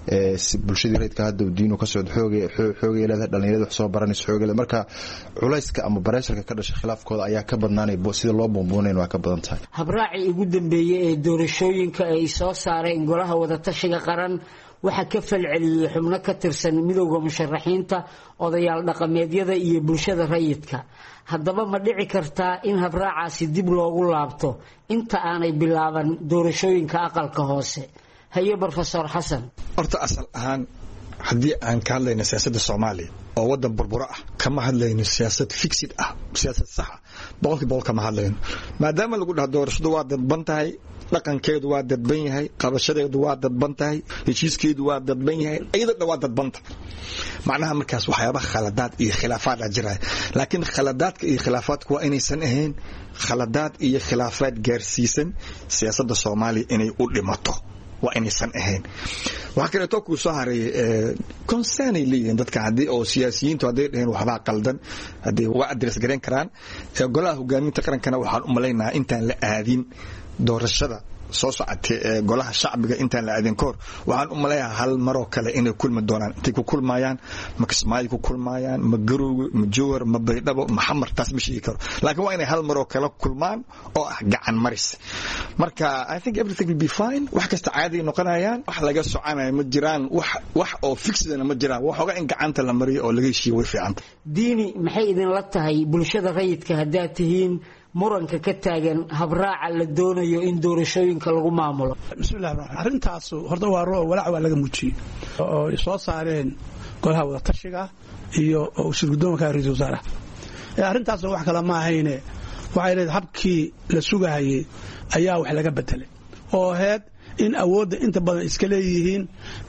bulshadii reedka hadda diinu ka socdo xoogay leedahay dhalinyarada wax soo baranayso xoogay leedahay marka culayska ama bareesharka ka dhashay khilaafkooda ayaa ka badnaanay sida loo buunbuunayn waa ka badan tahay habraaci ugu dambeeyay ee doorashooyinka ay soo saareen golaha wada tashiga qaran waxa ka falceliyay xubno ka tirsan midowga musharaxiinta odayaal dhaqameedyada iyo bulshada rayidka haddaba ma dhici kartaa in habraacaasi dib loogu laabto inta aanay bilaaban doorashooyinka aqalka hoose haye professor xasan horta asal ahaan haddii aan ka hadlayno siyaasadda Soomaaliya oo wadan burbura ah kama hadlayno siyaasad fixed ah siyaasad sax ah boqolkiiba kama hadlayno maadaama lagu dhaho doorashadu waa dadban tahay dhaqankeedu waa dadban yahay qabashadeedu waa dadban tahay heshiiskeedu waa dadban yahay iyadoo waa dadbanta macnaha markaas waxyaabaha khaladaad iyo khilaafaad jira laakiin khaladaadka iyo khilaafaadku waa inaysan ahayn khaladaad iyo khilaafaad gaarsiisan siyaasadda Soomaaliya inay u dhimato waa inaysan ahayn waxa kale oo ku soo haray concern leeyahay dadka hadii oo siyaasiyiintu hadii dhaheen waxba qaldan hadii waa address gareyn karaan golaha hogaaminta qarankana waxaan u maleynayaa intaan la aadin doorashada soo socotay golaha shacbiga intaan la aadin koor waxaan u maleeyahay hal maro kale inay kulmi doonaan intay ku kulmayaan ma Kismaayo ku kulmayaan ma Garowe ma Jowhar ma Baydhabo ma Xamar taas ma sheegi karo laakiin waa inay hal maro kale kulmaan oo ah gacan maris marka I think everything will be fine wax kasta caadi noqonayaan wax laga soconayo ma jiraan wax oo fixedna ma jiraan wax oga in gacanta la mariyo oo laga heshiiyo way fiican diini maxay idin la tahay bulshada rayidka hadaa tihiin muranka ka taagan habraaca la doonayo in doorashooyinka lagu maamulo bismillaahir rahmaanir rahiim arintaas horta waa laga muujiyay oo soo saareen golaha wada tashiga iyo shirguddoonka ra'iisul wasaaraha arintaas wax kala ma ahayne waxay leedahay habkii la sugayay ayaa wax laga bedelay oo heed in awoodda inta badan iska leeyihiin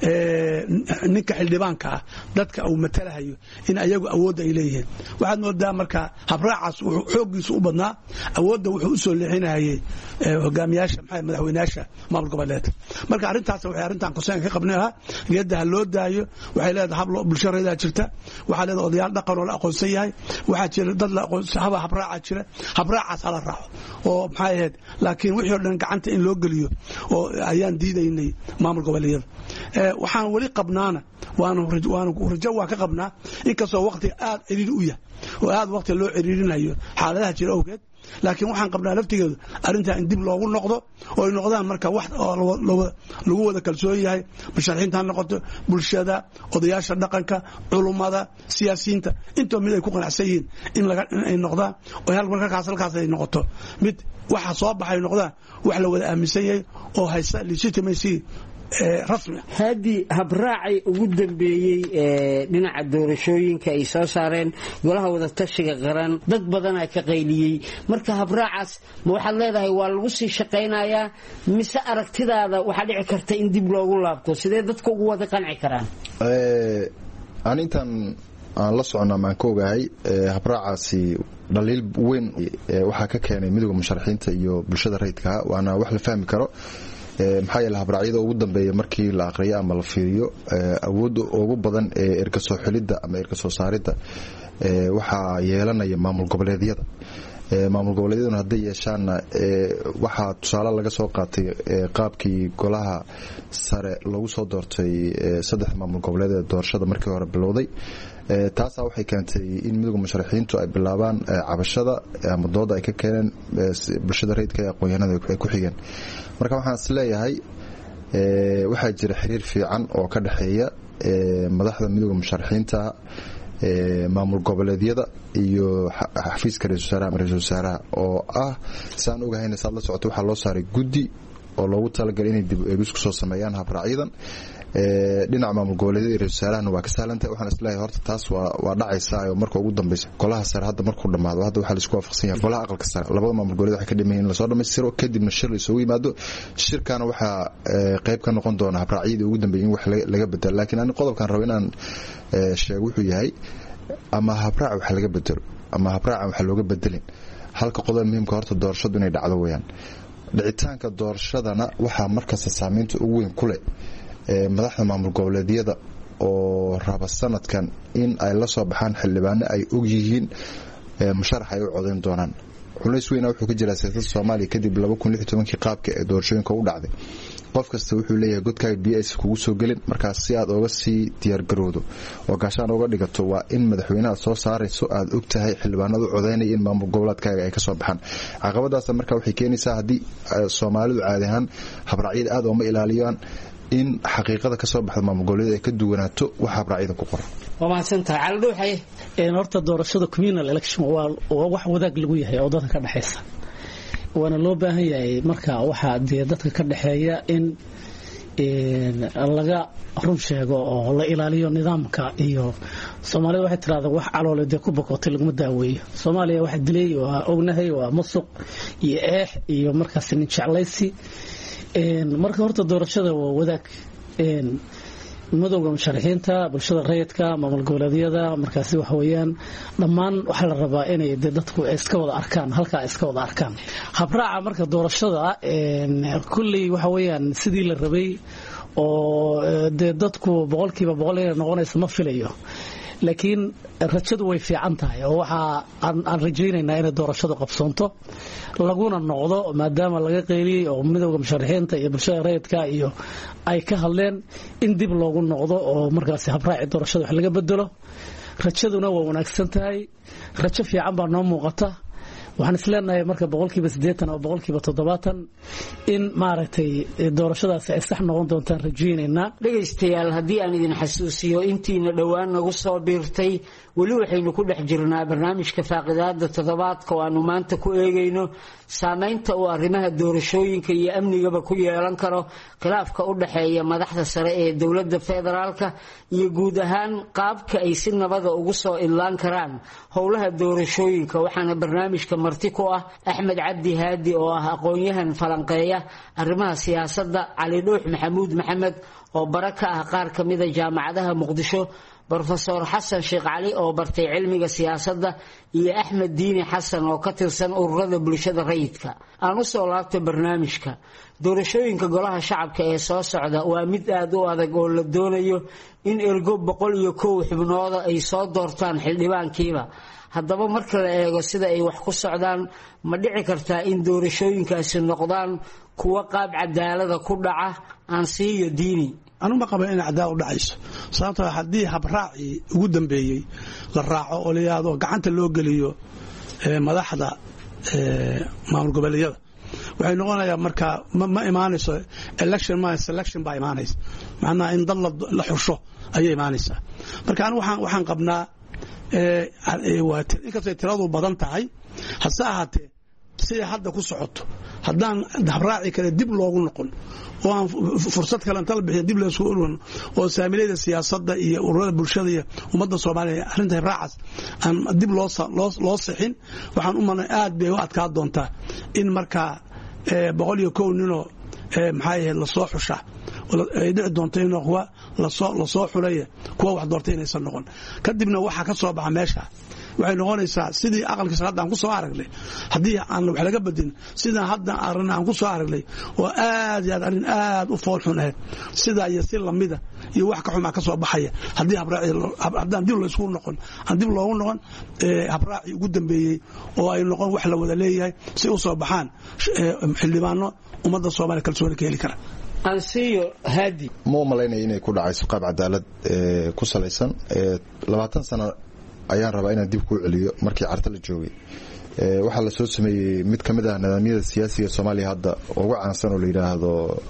ninka xildhibaanka ah dadka uu matalahayo in ayagu awoodda ay leeyihiin waxaad moodaa marka habraacaas wuxuu xoogiisu u badnaa awoodda wuxuu u soo leexinayay hogaamiyaasha madaxweynayaasha maamul goboleedka marka arrintaas waxay arrintan kuseen ka qabnaa geedaha loo daayo waxay leedahay hab bulshada jirta waxaa leedahay odayaal dhaqan oo la aqoonsan yahay waxaa jira dad la aqoonsan habraaca jira habraacaas hala raaco oo maxay ahayd laakiin wixii oo dhan gacanta in loo geliyo oo ayaan diidaynay maamul goboleedyada waxaan wali qabnaana waanu rajo waa ka qabnaa inkastoo waqti aad ciriiri u yahay oo aad waqti loo ciriirinayo xaaladaha jira awgeed laakiin waxaan qabnaa laftigeedu arrintaa in dib loogu noqdo oo ay noqdaan marka wax lagu wada kalsoon yahay musharaxiinta ha noqoto bulshada odayaasha dhaqanka culummada siyaasiyiinta intoo mid ay ku qanacsan yihiin in ay noqdaan oo halkaas ay noqoto mid waxa soo baxay noqdaan wax la wada aaminsan yahay oo haysta legitimacy rasmi hadii habraacay ugu dambeeyay dhinaca doorashooyinka ay soo saareen golaha wada tashiga qaran dad badan ay ka qayliyay marka habraacaas ma waxaad leedahay waa lagu sii shaqeynayaa mise aragtidaada waxa dhici karta in dib loogu laabto sidee dadku ugu wada qanci karaan anintan aan la soconnaa maan ka ogahay habraacaasi dhaliil weyn waxaa ka keenay midowga musharaxiinta iyo bulshada rayidka waana wax la fahmi karo maxaa yeelay habraacyada ugu dambeeya markii la aqriyo ama la fiiriyo awoodda ugu badan ee erga soo xilidda ama erga soo saaridda waxaa yeelanaya maamul goboleedyada maamul goboleedyaduna hadday yeeshaanna waxaa tusaale laga soo qaatay qaabkii golaha sare lagu soo doortay saddex maamul goboleed ee doorashada markii hore bilowday taasaa waxay keentay in midowga musharaxiintu ay bilaabaan cabashada ama dooda ay ka keeneen bulshada rayidka ee aqoon-yahanada ay ku xigeen marka waxaan is leeyahay waxaa jira xiriir fiican oo ka dhexeeya madaxda midowga musharaxiinta maamul goboleedyada iyo xafiiska ra'iisul wasaaraha oo ah saan ogahayna saad la socoto waxaa loo saaray guddi oo loogu talagalay inay dib eegis ku soo sameeyaan habraacyadan dhinaca maamul goboleedyada iyo ra'iisul wasaarahana waa ka saalantahay waxaan isleeyahay horta taas waa dhacaysaa oo marka ugu dambaysa golaha sare hadda markuu dhammaado hadda waxaa la isku waafaqsan yahay golaha aqalka sare labada maamul goboleed waxay ka dhimayeen in lasoo dhammaystiro kadibna shir la isugu yimaado shirkaana waxaa qayb ka noqon doona habraacyadii ugu dambeeyay in wax laga bedelo laakiin ani qodobkan rabo inaan sheego wuxuu yahay ama habraac wax laga bedelo ama habraacan wax looga bedelin halka qodob muhiimka horta doorashadu inay dhacdo weeyaan dhicitaanka doorashadana waxaa markasta saameynta ugu weyn ku leh madaxda maamul goboleedyada oo raba sanadkan in ay la soo baxaan xildhibaano ay og yihiin musharax ay u codayn doonaan culays weyn wuxuu ka jiraa siyaasadda Soomaaliya kadib 2016 qaabka ee doorashooyinka u dhacday qof kasta wuxuu leeyahay godkaaga BS kugu soo gelin markaas si aad uga sii diyaar garowdo oo gaashaan uga dhigato waa in madaxweynaha soo saarayso aad ogtahay xildhibaanadu codeynaya in maamul goboleedkaaga ay ka soo baxaan caqabadaas marka waxay keenaysaa haddii Soomaalidu caadi ahaan habraacyada aad uma ilaaliyaan in xaqiiqada ka soo baxda maamul goboleed ay ka duwanaato waxa habraacyada ku qoran وما سنتها على دوحي horta doorashada communal election waa wax wadaag lagu yahay oo dadka ka dhaxaysa waana loo baahan yahay marka waxa dadka ka dhaxeeya in laga run sheego oo la ilaaliyo nidaamka iyo Soomaaliya waxay tiraahdaa wax caloolada ku boqotay lagu daaweeyo Soomaaliya waxa dilay waa ognahay waa musuq iyo iyo markaas nin jeclaysi marka horta doorashada waa wadaag madowga musharaxiinta bulshada rayidka maamul goboleedyada markaasi wax weeyaan dhammaan waxa la rabaa inay dadku iska wada arkaan halka iska wada arkaan habraaca marka doorashada kulli waxa weeyaan sidii la rabay oo dadku boqolkiiba boqol ay noqonayso ma filayo laakiin rajadu way fiican tahay oo waxa aan rajaynaynaa in doorashadu qabsoonto laguna noqdo maadaama laga qeyliyay oo midowga musharaxiinta iyo bulshada rayidka iyo ay ka hadleen in dib loogu noqdo oo markaas habraaci doorashada wax laga bedelo rajaduna waa wanaagsan tahay rajo fiican baa noo muuqata waxaan isleenahay marka boqolkiiba 80 oo boqolkiiba 70 in maaragtay doorashadaas ay sax noqon doontaan rajaynayna dhageystayaal haddii aan idin xasuusiyo intiina dhawaan nagu soo biirtay wali waxaynu ku dhex jirnaa barnaamijka faaqidaada toddobaadka oo aanu maanta ku eegayno saameynta uu arrimaha doorashooyinka iyo amnigaba ku yeelan karo khilaafka u dhaxeeya madaxda sare ee dawladda federaalka iyo guud ahaan qaabka ay si nabad ah ugu soo ilaan karaan howlaha doorashooyinka waxaana barnaamijka marti ku ah Axmed Cabdi Haadi oo ah aqoon-yahan falanqeeya arrimaha siyaasadda Cali Dhuux Maxamuud Maxamed oo baraka ah qaar kamid ah jaamacadaha Muqdisho Professor Hassan Sheikh Ali oo bartay cilmiga siyaasadda iyo Axmed Diini Xasan oo ka tirsan ururada bulshada rayidka aan u soo laabtay barnaamijka doorashooyinka golaha shacabka ee soo socda waa mid aad u adag oo la doonayo in ergo 101 xubnooda ay soo doortaan xildhibaankiiba haddaba marka la eego sida ay wax ku socdaan ma dhici kartaa in doorashooyinkaasi noqdaan kuwa qaab cadaalad ku dhaca aan siiyo diini anu ma qabo in cadaalad u dhacayso sababtoo haddii habraaci ugu dambeeyay la raaco oo liyaado gacanta loo geliyo madaxda maamul goboleedyada waxay noqonayaa marka ma imaanayso election ma selection ba imaanayso macnaha in dad la xusho ayay imaanaysaa marka anu waxaan qabnaa inkastay tiradu badan tahay hase ahaatee siday hadda ku socoto haddaan habraaci kale dib loogu noqon oo aan fursad kale inta la bixiyo dib loosu ururno oo saamilayda siyaasadda iyo ururada bulshada iyo ummadda Soomaaliya arrinta habraacaas aan dib loo sixin waxaan u malay aad bay u adkaa doontaa in marka 101 ninoo maxay ahayd la soo xusha ay dhici doonto in kuwa la soo xulay kuwa wax doortay inaysan noqon kadibna waxa ka soo baxa meesha waxay noqonaysaa sidii aqalka shaqada aan ku soo aragnay hadii aan wax laga badin sida hadda aan ku soo aragnay oo aad iyo arin aad u foolxun ah sida iyo si lamida iyo wax ka xuma ka soo baxaya hadii habraaci dib loo isku noqon aan dib loogu noqon habraaci ugu dambeeyay oo ay noqon wax la wada leeyahay si u soo baxaan xildhibaano ummadda Soomaaliya kalsooni ka heli kara ansiyo Haadi ma malaynay inay ku dhacayso qaab cadaalad ku salaysan 20 sano ayaan rabaa inaan dib ku celiyo markii carta la joogay waxa la soo sameeyay mid kamid ah nidaamyada siyaasiga Soomaaliya hadda ugu caansan oo la yiraahdo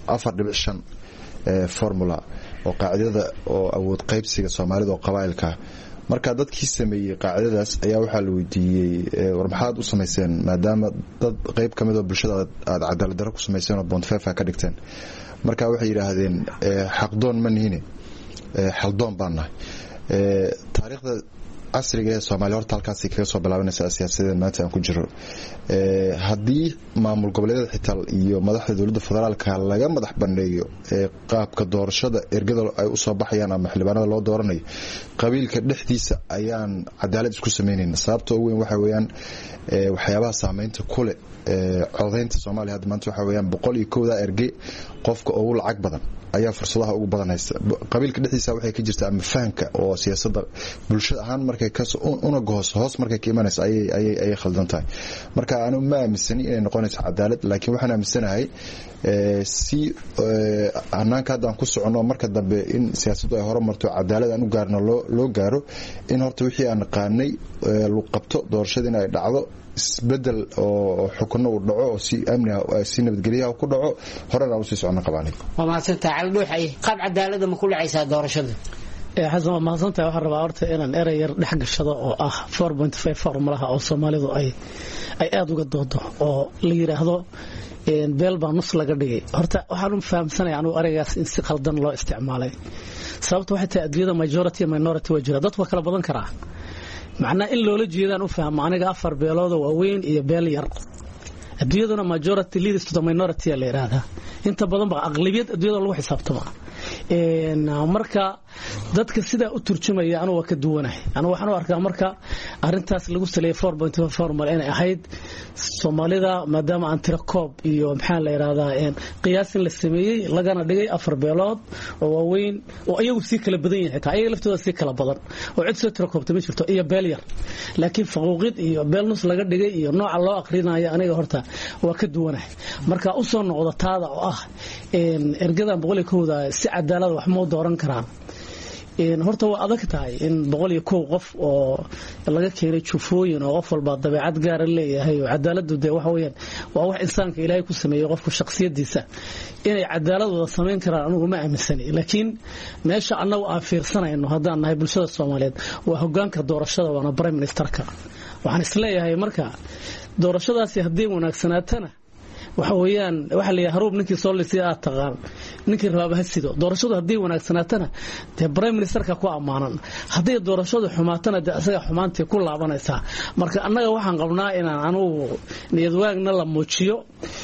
4.5 formula oo qaacidada oo awood qaybsiga Soomaalida oo qabaa'ilka marka dadkii sameeyay qaacidadaas ayaa waxa la weydiiyay war maxaad u sameyseen maadaama dad qayb kamid ah bulshada aad cadaalad darro ku sameyseen oo bond fefa ka dhigteen marka waxay yiraahdeen xaqdoon ma nihine xaldoon baan nahay taariikhda asriga ee Soomaaliya horta halkaas kaga soo bilaabanaysa siyaasadda maanta aan ku jiro haddii maamul goboleedyada xitaa iyo madaxda dawladda federaalka laga madax baneeyo qaabka doorashada ergada ay u soo baxayaan ama xildhibaanada loo dooranayo qabiilka dhexdiisa ayaan cadaalad isku sameynayna sababta ugu weyn waxa weeyaan waxyaabaha saameynta kule codeynta Soomaaliya hadda maanta waxa weeyaan 101 erge qofka ugu lacag badan ayaa fursadaha ugu badan haysta qabiilka dhexdiisa waxay ka jirtaa ama fahanka oo siyaasadda bulshada ahaan markay markay una hoos markay ka imanayso ayay khaldan tahay. marka anu ma aaminsani inay noqonayso cadaalad, laakiin waxaan aaminsanahay si hanaanka haddaan ku socono marka dambe in siyaasaddu ay horumarto cadaalad aan u gaarno loo gaaro in horta wixii aan naqaanay lagu qabto doorashada in ay dhacdo, isbedel oo xukunno uu dhaco oo si amni si nabadgelyo ku dhaco horena u sii socon qabaanay. waa maasanta cali dhuuxay qaab cadaalad ma ku dhacaysaa doorashada xasan waa maasanta waxaan rabaa horta inaan erey yar dhex gashado oo ah 4.5 formulaha oo Soomaalidu ay aad uga doodo oo la yiraahdo beel baa nus laga dhigay. horta waxaan u fahamsanayaa inuu ereygaas in si qaldan loo isticmaalay, sababta waxay tahay adduunyada majority minority waa jira, dad waa kala badan karaa. macnaa in loola jeedaan u fahmo aniga 4 beelood oo waaweyn iyo beel yar. adduunyaduna majority leads to the minority la yiraahdaa, inta badan ba aqlabiyad adduunyada lagu xisaabtama. marka dadka sida u turjumaya anu waa ka duwanahay. anu waxaan u arkaa marka arintaas lagu saleeyay 4.5 formal inay ahayd Soomaalida maadaama aan tiro koob iyo maxaa la yiraahdaa qiyaas la sameeyay lagana dhigay 4 beelood oo waaweyn oo ayagu si kala badan yahay, ayaga laftooda si kala badan oo cid soo tiro koobta ma jirto iyo beel yar. laakiin faquuqid iyo beel nus laga dhigay iyo nooca loo aqrinayo aniga horta waa ka duwanahay. marka u soo noqdo taada oo ah ergadan boqolkooda si cadaalad wax ma dooran karaan. horta waa adag tahay in 101 qof oo laga keenay jufooyin oo qof walba dabeecad gaar ah leeyahay oo cadaaladu de waxa weeyaan waa wax insaanka Ilaahay ku sameeyay qofka shakhsiyadiisa inay cadaaladooda sameyn karaan anigu ma aaminsani. laakiin meesha anagu aan fiirsanayno haddaan nahay bulshada Soomaaliyeed waa hoggaanka doorashada waana prime ministerka. waxaan isleeyahay marka doorashadaasi haddii wanaagsanaatana waxa weeyaan waxa la yahay haruub ninkii soo lisay aad taqaan ninkii rabaha hasido doorashadu haddii wanaagsanaatana de prime ministerka ku amaanan, haddii doorashadu xumaatana de asaga xumaantii ku laabanaysa. marka annaga waxaan qabnaa inaan anu niyad waagna la muujiyo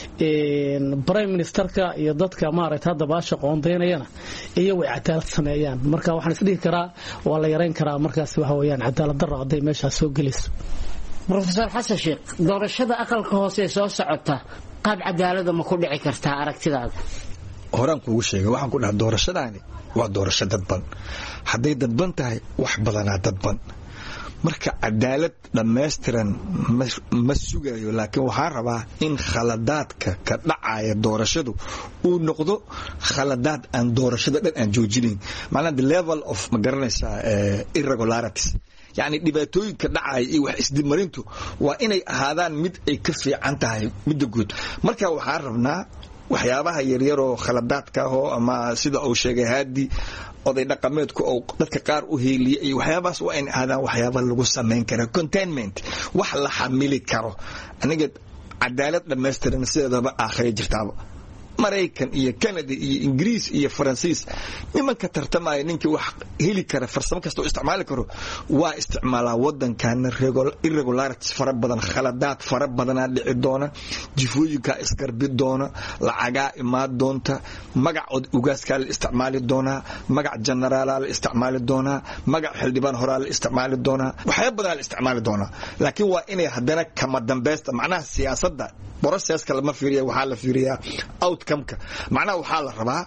prime ministerka iyo dadka maaragtay hadda baasha qoondeynayana iyo way cadaalad sameeyaan. marka waxaan is dhihi karaa waa la yareyn karaa markaas waxa weeyaan cadaalad darro haday meesha soo gelayso. Professor Xasan Sheekh, doorashada aqalka hoose soo socota qaab cadaalad ma ku dhici kartaa aragtidaada? horaan kuugu sheegay waxaan ku dhahay doorashadaani waa doorasho dadban. hadday dadban tahay wax badanaa dadban. marka cadaalad dhammaystiran ma sugayo, laakiin waxaan rabaa in khaladaadka ka dhacaya doorashadu uu noqdo khaladaad aan doorashada dhan aan joojinayn. macnaha the level of ma garanaysaa irregularities, yani dhibaatooyinka dhacaya iyo wax isdimarintu waa inay ahaadaan mid ay ka fiican tahay midda guud. marka waxaan rabnaa waxyaabaha yaryar oo khaladaadka ah oo ama sida uu sheegay haadi oday dhaqameedku oo dadka qaar u heeliyay iyo waxyaabahaas waa in aadaan waxyaaba lagu sameyn karo containment, wax la xamili karo. aniga cadaalad dhammaystiran sideedaba aakhire jirtaaba. Maraykan iyo Canada iyo Ingiriis iyo Faransiis nimanka tartamaya ninkii wax heli kara farsamo kasta oo isticmaali karo waa isticmaalaa. wadankan irregularities fara badan, khaladaad fara badan dhici doona, jifooyinka isgarbi doona, lacaga imaad doonta, magac ugaaska la isticmaali doona, magac generaal la isticmaali doona, magac xildhibaan hore la isticmaali doona, waxyaabo badan la isticmaali doona. laakiin waa inay hadana kama dambaysta macnaha siyaasadda processka lama fiiriyo, waxaa la fiiriyaa outcome-ka. macnaha waxaa la rabaa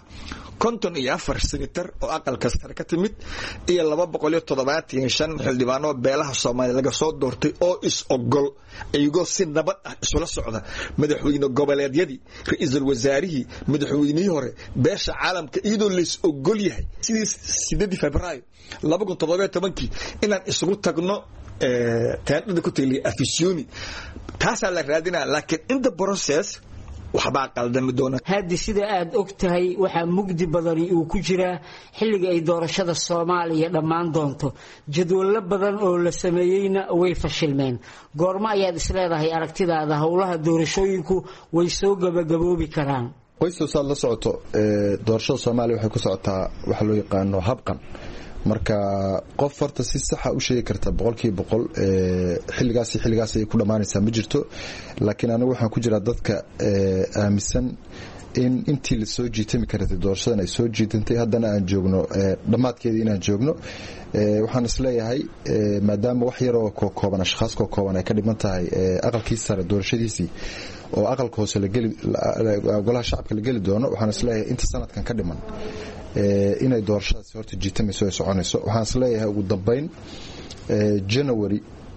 54 senator oo aqalka sare ka timid iyo 275 xildhibaano beelaha Soomaaliya laga soo doortay oo is ogol ayagoo si nabad ah isula socda madaxweyne goboleedyadii, ra'iisul wasaarihii, madaxweynihii hore, beesha caalamka iyadoo la is ogol yahay. sidii 8 Febraayo 2017 inaan isugu tagno taadada ku taliya afisyooni taasaa la raadinaa. laakiin in the process waxbaa qaldami doona. haddii sida aad og tahay waxaa mugdi badani uu ku jiraa xilliga ay doorashada Soomaaliya dhammaan doonto. jadwallo badan oo la sameeyayna way fashilmeen. goorma ayaad isleedahay aragtidaada howlaha doorashooyinku way soo gabagaboobi karaan? qoysasaad la socoto doorashada Soomaaliya waxay ku socotaa waxa loo yaqaano habqan. marka qof farta si sax ah u sheegi karta 100% xilligaas ay ku dhamaanaysaa ma jirto. laakiin anagu waxaan ku jiraa dadka aaminsan in intii la soo jiitami kartay doorashadan ay soo jiitantay, haddana aan joogno dhamaadkeedii inaan joogno. waxaan isleeyahay maadaama wax yar oo kooban ashkhaaska kooban ay ka dhiman tahay aqalkii sare doorashadiisii oo aqalka hoose golaha shacabka la geli doono, waxaan isleeyahay inta sanadkan ka dhiman inay doorashadaasi horta jiitamayso ay soconayso. waxaan is leeyahay ugu dambayn January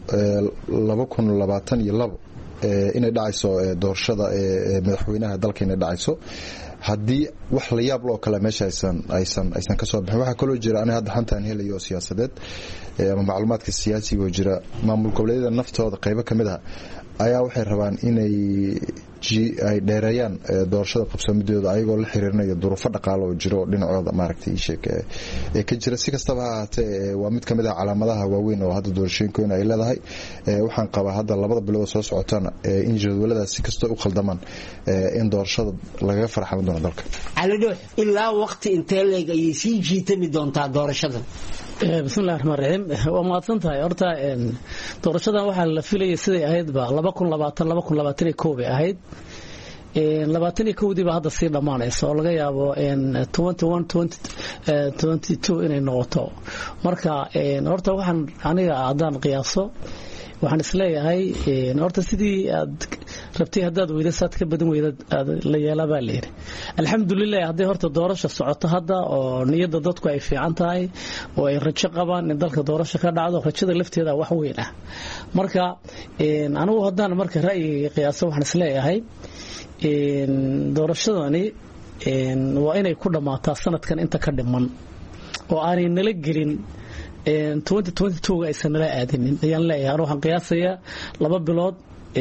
2022 inay dhacayso doorashada madaxweynaha dalka inay dhacayso haddii wax la yaab loo kale meesha aysan ka soo bixin. waxaa kaloo jira aniga hadda xantaan helayo siyaasadeed ama macluumaadka siyaasiga oo jira maamul goboleedyada naftooda qaybo ka mid ah ayaa waxay rabaan inay ay dheereeyaan doorashada qabsoomideeda ayagoo la xiriirinayo duruufo dhaqaale oo jiro dhinacooda maaragtay ka jira. si kastaba ha ahaatee waa mid ka mid ah calaamadaha waaweyn oo hadda doorashooyinkoona ay leedahay. waxaan qabaa hadda 2 bilood soo socotana in jadwaladaas si kastoo u qaldamaan in doorashada lagaga farxan doono dalka. cali dhuux ilaa waqti intee leeg ayay sii jiitami doontaa doorashada? bismillahi raxmaan raxiim. waa mahadsantahay. horta doorashadan waxaa la filayay siday ahaydba 2020 bay ahayd. 21 baa hadda sii dhammaanaysa oo laga yaabo 21-22 inay noqoto. marka horta waxaan aniga haddaan qiyaaso waxaan isleeyahay horta sidii aad rabtay haddaad weyda saad ka badan weyda la yeelaa baa layidhi. alxamdulilah hadday horta doorasho socoto hadda oo niyadda dadku ay fiican tahay oo ay rajo qabaan in dalka doorasho ka dhacdo rajada lafteeda wax weyn ah. marka anigu haddaan marka ra'yiga qiyaaso waxaan isleeyahay doorashadani waa inay ku dhammaataa sanadkan inta ka dhiman oo aanay nala gelin 2022 aysan nala aadinin ayaan leeyahay. waxaan qiyaasayaa 2 bilood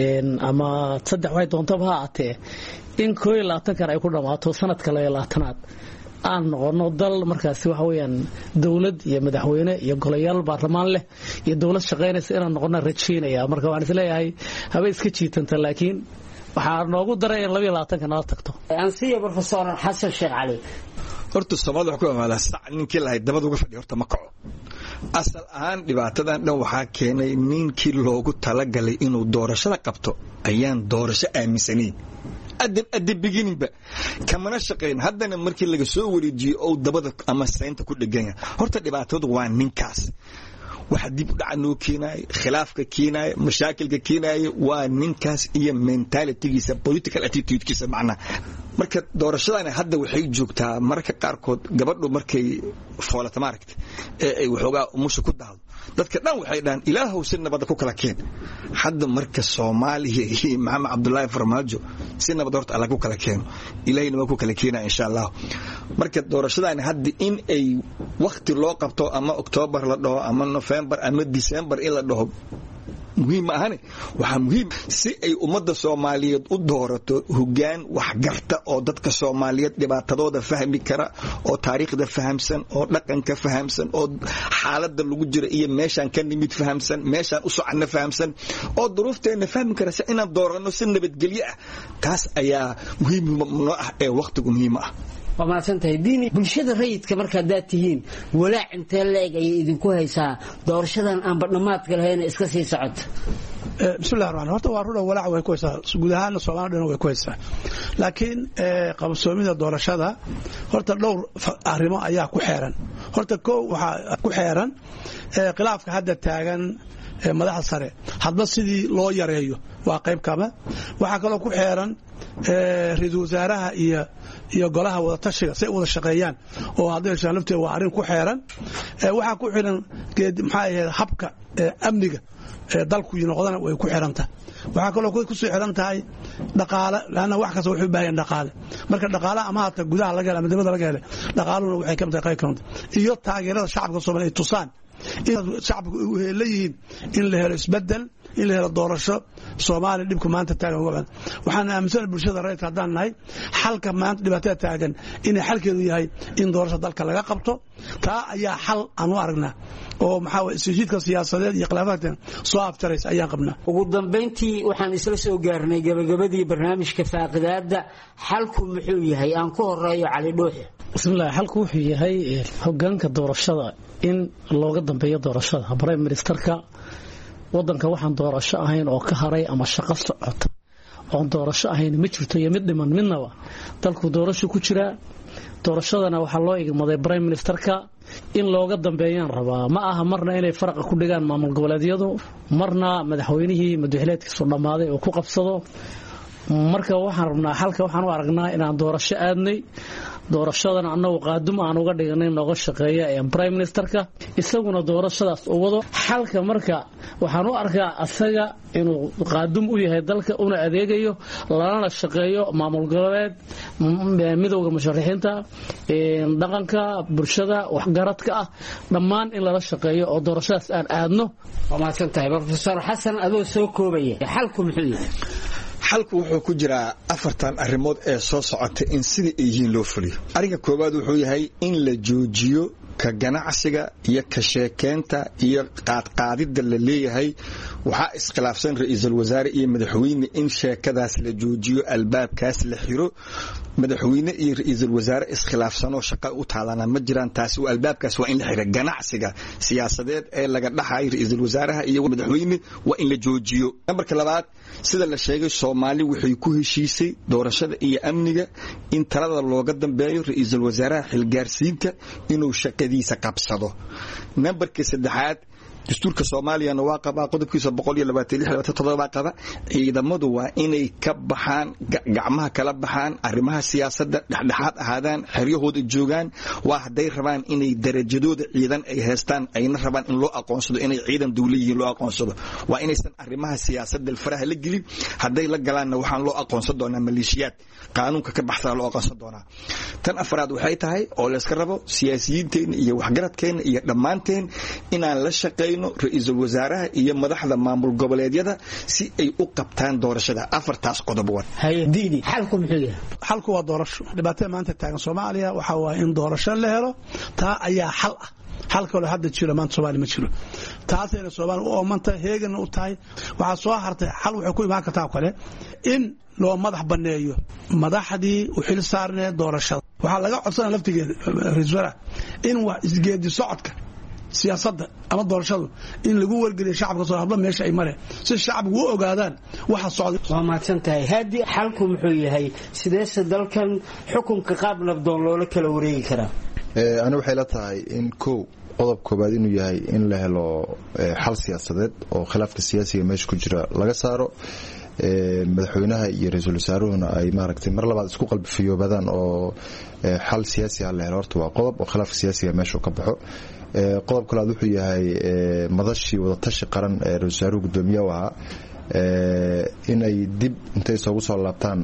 ama 3 waxay doontaba ha ahaatee in 21 ay ku dhammaato sanadka 22aad aan noqono dal markaasi waxa weeyaan dawlad iyo madaxweyne iyo golayaal baarlamaan leh iyo dawlad shaqaynaysa inaan noqono rajaynaya. marka waxaan isleeyahay haba iska jiitanta laakiin waxaa noogu daray in 22 nala tagto. ansiya professor xasan sheekh cali. horta Soomaalidu wax ku amaalaa sac ninkii lahayd dabada uga fadhiyo horta ma kaco. asal ahaan dhibaatadan dhan waxaa keenay ninkii loogu talagalay inuu doorashada qabto ayaan doorasho aaminsanayn. adab beginninba kamana shaqayn. haddana markii laga soo wareejiyo oo dabada ama saynta ku dhaganya. horta dhibaatadu waa ninkaas. waxa dib u dhaca noo keenay khilaafka keenay mashaakilka keenay waa ninkaas iyo mentalitygiisa political attitudekiisa macna. marka doorashadana hadda waxay joogtaa marka qaarkood gabadhu markay foolata maaragtay ay waxoogaa umusha ku daado dadka dhan waxay dhahan ilaahow si nabad ku kala keen. hadda marka Soomaaliya iyo Maxamed Cabdullaahi Farmaajo si nabad horta alla ku kala keeno ilaahayna waa ku kala keenaa insha Allah. marka doorashadana hadda in ay waqti loo qabto ama October la dhaho ama November ama December in la dhaho muhiim ahane. waxaa muhiim si ay ummadda Soomaaliyeed u doorato hoggaan waxgarta oo dadka Soomaaliyeed dhibaatadooda fahmi kara oo taariikhda fahamsan oo dhaqanka fahamsan oo xaaladda lagu jiro iyo meeshaan ka nimid fahamsan meeshaan u soconno fahamsan oo duruufteena fahmi kara si inaan dooranno si nabadgelyo ah. taas ayaa muhiim noo ah ee waqtigu muhiim ah. waa mahadsantahay diini. bulshada rayidka markaad tihiin walaac intee leeg ayay idinku haysaa doorashadan aan badhamaadka lahayn iska sii socoto? bismillahi rahmaan horta waa ruuxa walaac way ku haysaa guud ahaan Soomaaliya way ku haysaa. laakiin qabsoomida doorashada horta dhowr arrimo ayaa ku xeeran. horta waxa ku xeeran khilaafka hadda taagan madaxda sare hadba sidii loo yareeyo waa qayb kama. waxa kaloo ku xeeran ra'iisul wasaaraha iyo golaha wada tashiga si wada shaqeeyaan oo hadda lafteeda waa arrin ku xeeran. waxa ku xiran maxay ahayd habka amniga dalku noqdana way ku xirantahay. waxa kaloo ku soo xiran tahay dhaqaale laana wax kasta wuxuu baahan dhaqaale. marka dhaqaale ama hata gudaha laga helo ama dibadda laga helo dhaqaaluhu waxay ka mid tahay qayb iyo taageerada shacabka Soomaaliyeed tusaan in shacabku u leeyihiin in la helo isbedel in la helo doorasho Soomaaliya dhibku maanta taagan. waxaan aaminsanahay bulshada rayidka haddaan nahay xalka maanta dhibaatada taagan in xalkeedu yahay in doorasho dalka laga qabto. taa ayaa xal aan u aragnaa oo maxaa isjiidka siyaasadeed iyo khilaafaadka soo aftaraysa ayaan qabnaa. ugu dambeyntii waxaan isla soo gaarnay gabagabadii barnaamijka faaqidaada. xalku muxuu yahay? aan ku horeeyo Cali Dhuux. bismillaah. xalku wuxuu yahay hoggaanka doorashada in looga dambeeyo doorashada. prime ministerka wadanka waxaan doorasho ahayn oo ka haray ama shaqo socota oo doorasho ahayn ma jirto iyo mid dhiman midnaba. dalku doorasho ku jira. doorashadana waxaa loo igmaday prime ministerka in looga dambeeyaan rabaa. ma aha marna inay faraqa ku dhigaan maamul goboleedyadu marna madaxweynihii madaxweyneedkiisu dhammaaday oo ku qabsado. marka waxaan rabnaa xalka waxaan u aragnaa inaan doorasho aadnay doorashadan annagu qaadum aan uga dhignay nooga shaqeeya prime ministerka isaguna doorashadaas u wado xalka marka waxaan u arkaa asaga inuu qaadum u yahay dalka una adeegayo lana shaqeeyo maamul goboleed midowga musharaxiinta dhaqanka bulshada waxgaradka ah dhammaan in lala shaqeeyo oo doorashadaas aan aadno. waa mahadsantahay Professor Xasan adoo soo koobaya xalku muxuu yahay? xalku wuxuu ku jiraa 4 arrimood ee soo socota in sida ay yihiin loo fuliyo. arrinka koowaad wuxuu yahay in la joojiyo ka ganacsiga iyo ka sheekeynta iyo qaadqaadida la leeyahay waxaa iskhilaafsan ra'iisul wasaare iyo madaxweyne in sheekadaas la joojiyo albaabkaas la xiro. madaxweyne iyo ra'iisul wasaare iskhilaafsan oo shaqo u taalana ma jiraan taasi waa albaabkaas waa in la xiro. ganacsiga siyaasadeed ee laga dhaxay ra'iisul wasaaraha iyo madaxweyne waa in la joojiyo. nambarka labaad sida la sheegay Soomaali waxay ku heshiisay doorashada iyo amniga in talada looga dambeeyo ra'iisul wasaaraha xilgaarsiinta inuu shaqadiisa qabsado. nambarka saddexaad dastuurka Soomaaliya waa qaba qodobkiisa 126 qaba ciidamadu waa inay ka baxaan gacmaha kala baxaan arrimaha siyaasadda dhexdhexaad ahaadaan xeryahooda joogaan waa haday rabaan inay darajadooda ciidan ay haystaan ayna rabaan in loo aqoonsado inay ciidan dawladda loo aqoonsado waa inaysan arrimaha siyaasadda faraha la gelin haday la galaanna waxaan loo aqoonsan doonaa maleeshiyaad qaanuunka ka baxsan loo aqoonsan doonaa. tan afraad waxay tahay oo la iska rabo siyaasiyiinteena iyo waxgaradkeena iyo dhammaanteen inaan la shaqeeyo ra'iisul wasaaraha iyo madaxda maamul goboleedyada si ay u qabtaan doorashada. 4taas qodob waa hay'adiini xalku muxuu yahay? xalku waa doorasho. dhibaatada maanta taagan Soomaaliya waxa waa in doorasho la helo taa ayaa xal ah. xal kale hadda jiro maanta Soomaaliya ma jiro taasina Soomaaliya oo maanta heegan u tahay waxa soo hartay xal wuxuu ku imaan kartaa kale in loo madax baneeyo madaxdii u xil saarnaa doorashada. waxa laga codsanaa laftigeeda ra'iisul wasaaraha in wax isgeedi socodka siyaasadda ama doorashadu in lagu wargeliyo shacabka soo habla meesha ay mareen si shacabku u ogaadaan waxa socda. waa mahadsantahay. haddii xalku muxuu yahay sideese dalkan xukunka qaab nabdoon loola kala wareegi karaa? anigu waxay la tahay in qodob koobaad inuu yahay in la helo xal siyaasadeed oo khilaafka siyaasiga meesha ku jira laga saaro. madaxweynaha iyo ra'iisul wasaaruhuna ay maaragtay mar labaad isku qalbi fiyoobadaan oo xal siyaasi ah la helo. horta waa qodob oo khilaafka siyaasiga meesha ka baxo. qodob kale wuxuu yahay madashii wadatashi qaran ee ra'iisul wasaaruhu gudoomiyaha ahaa inay dib intay soo soo laabtaan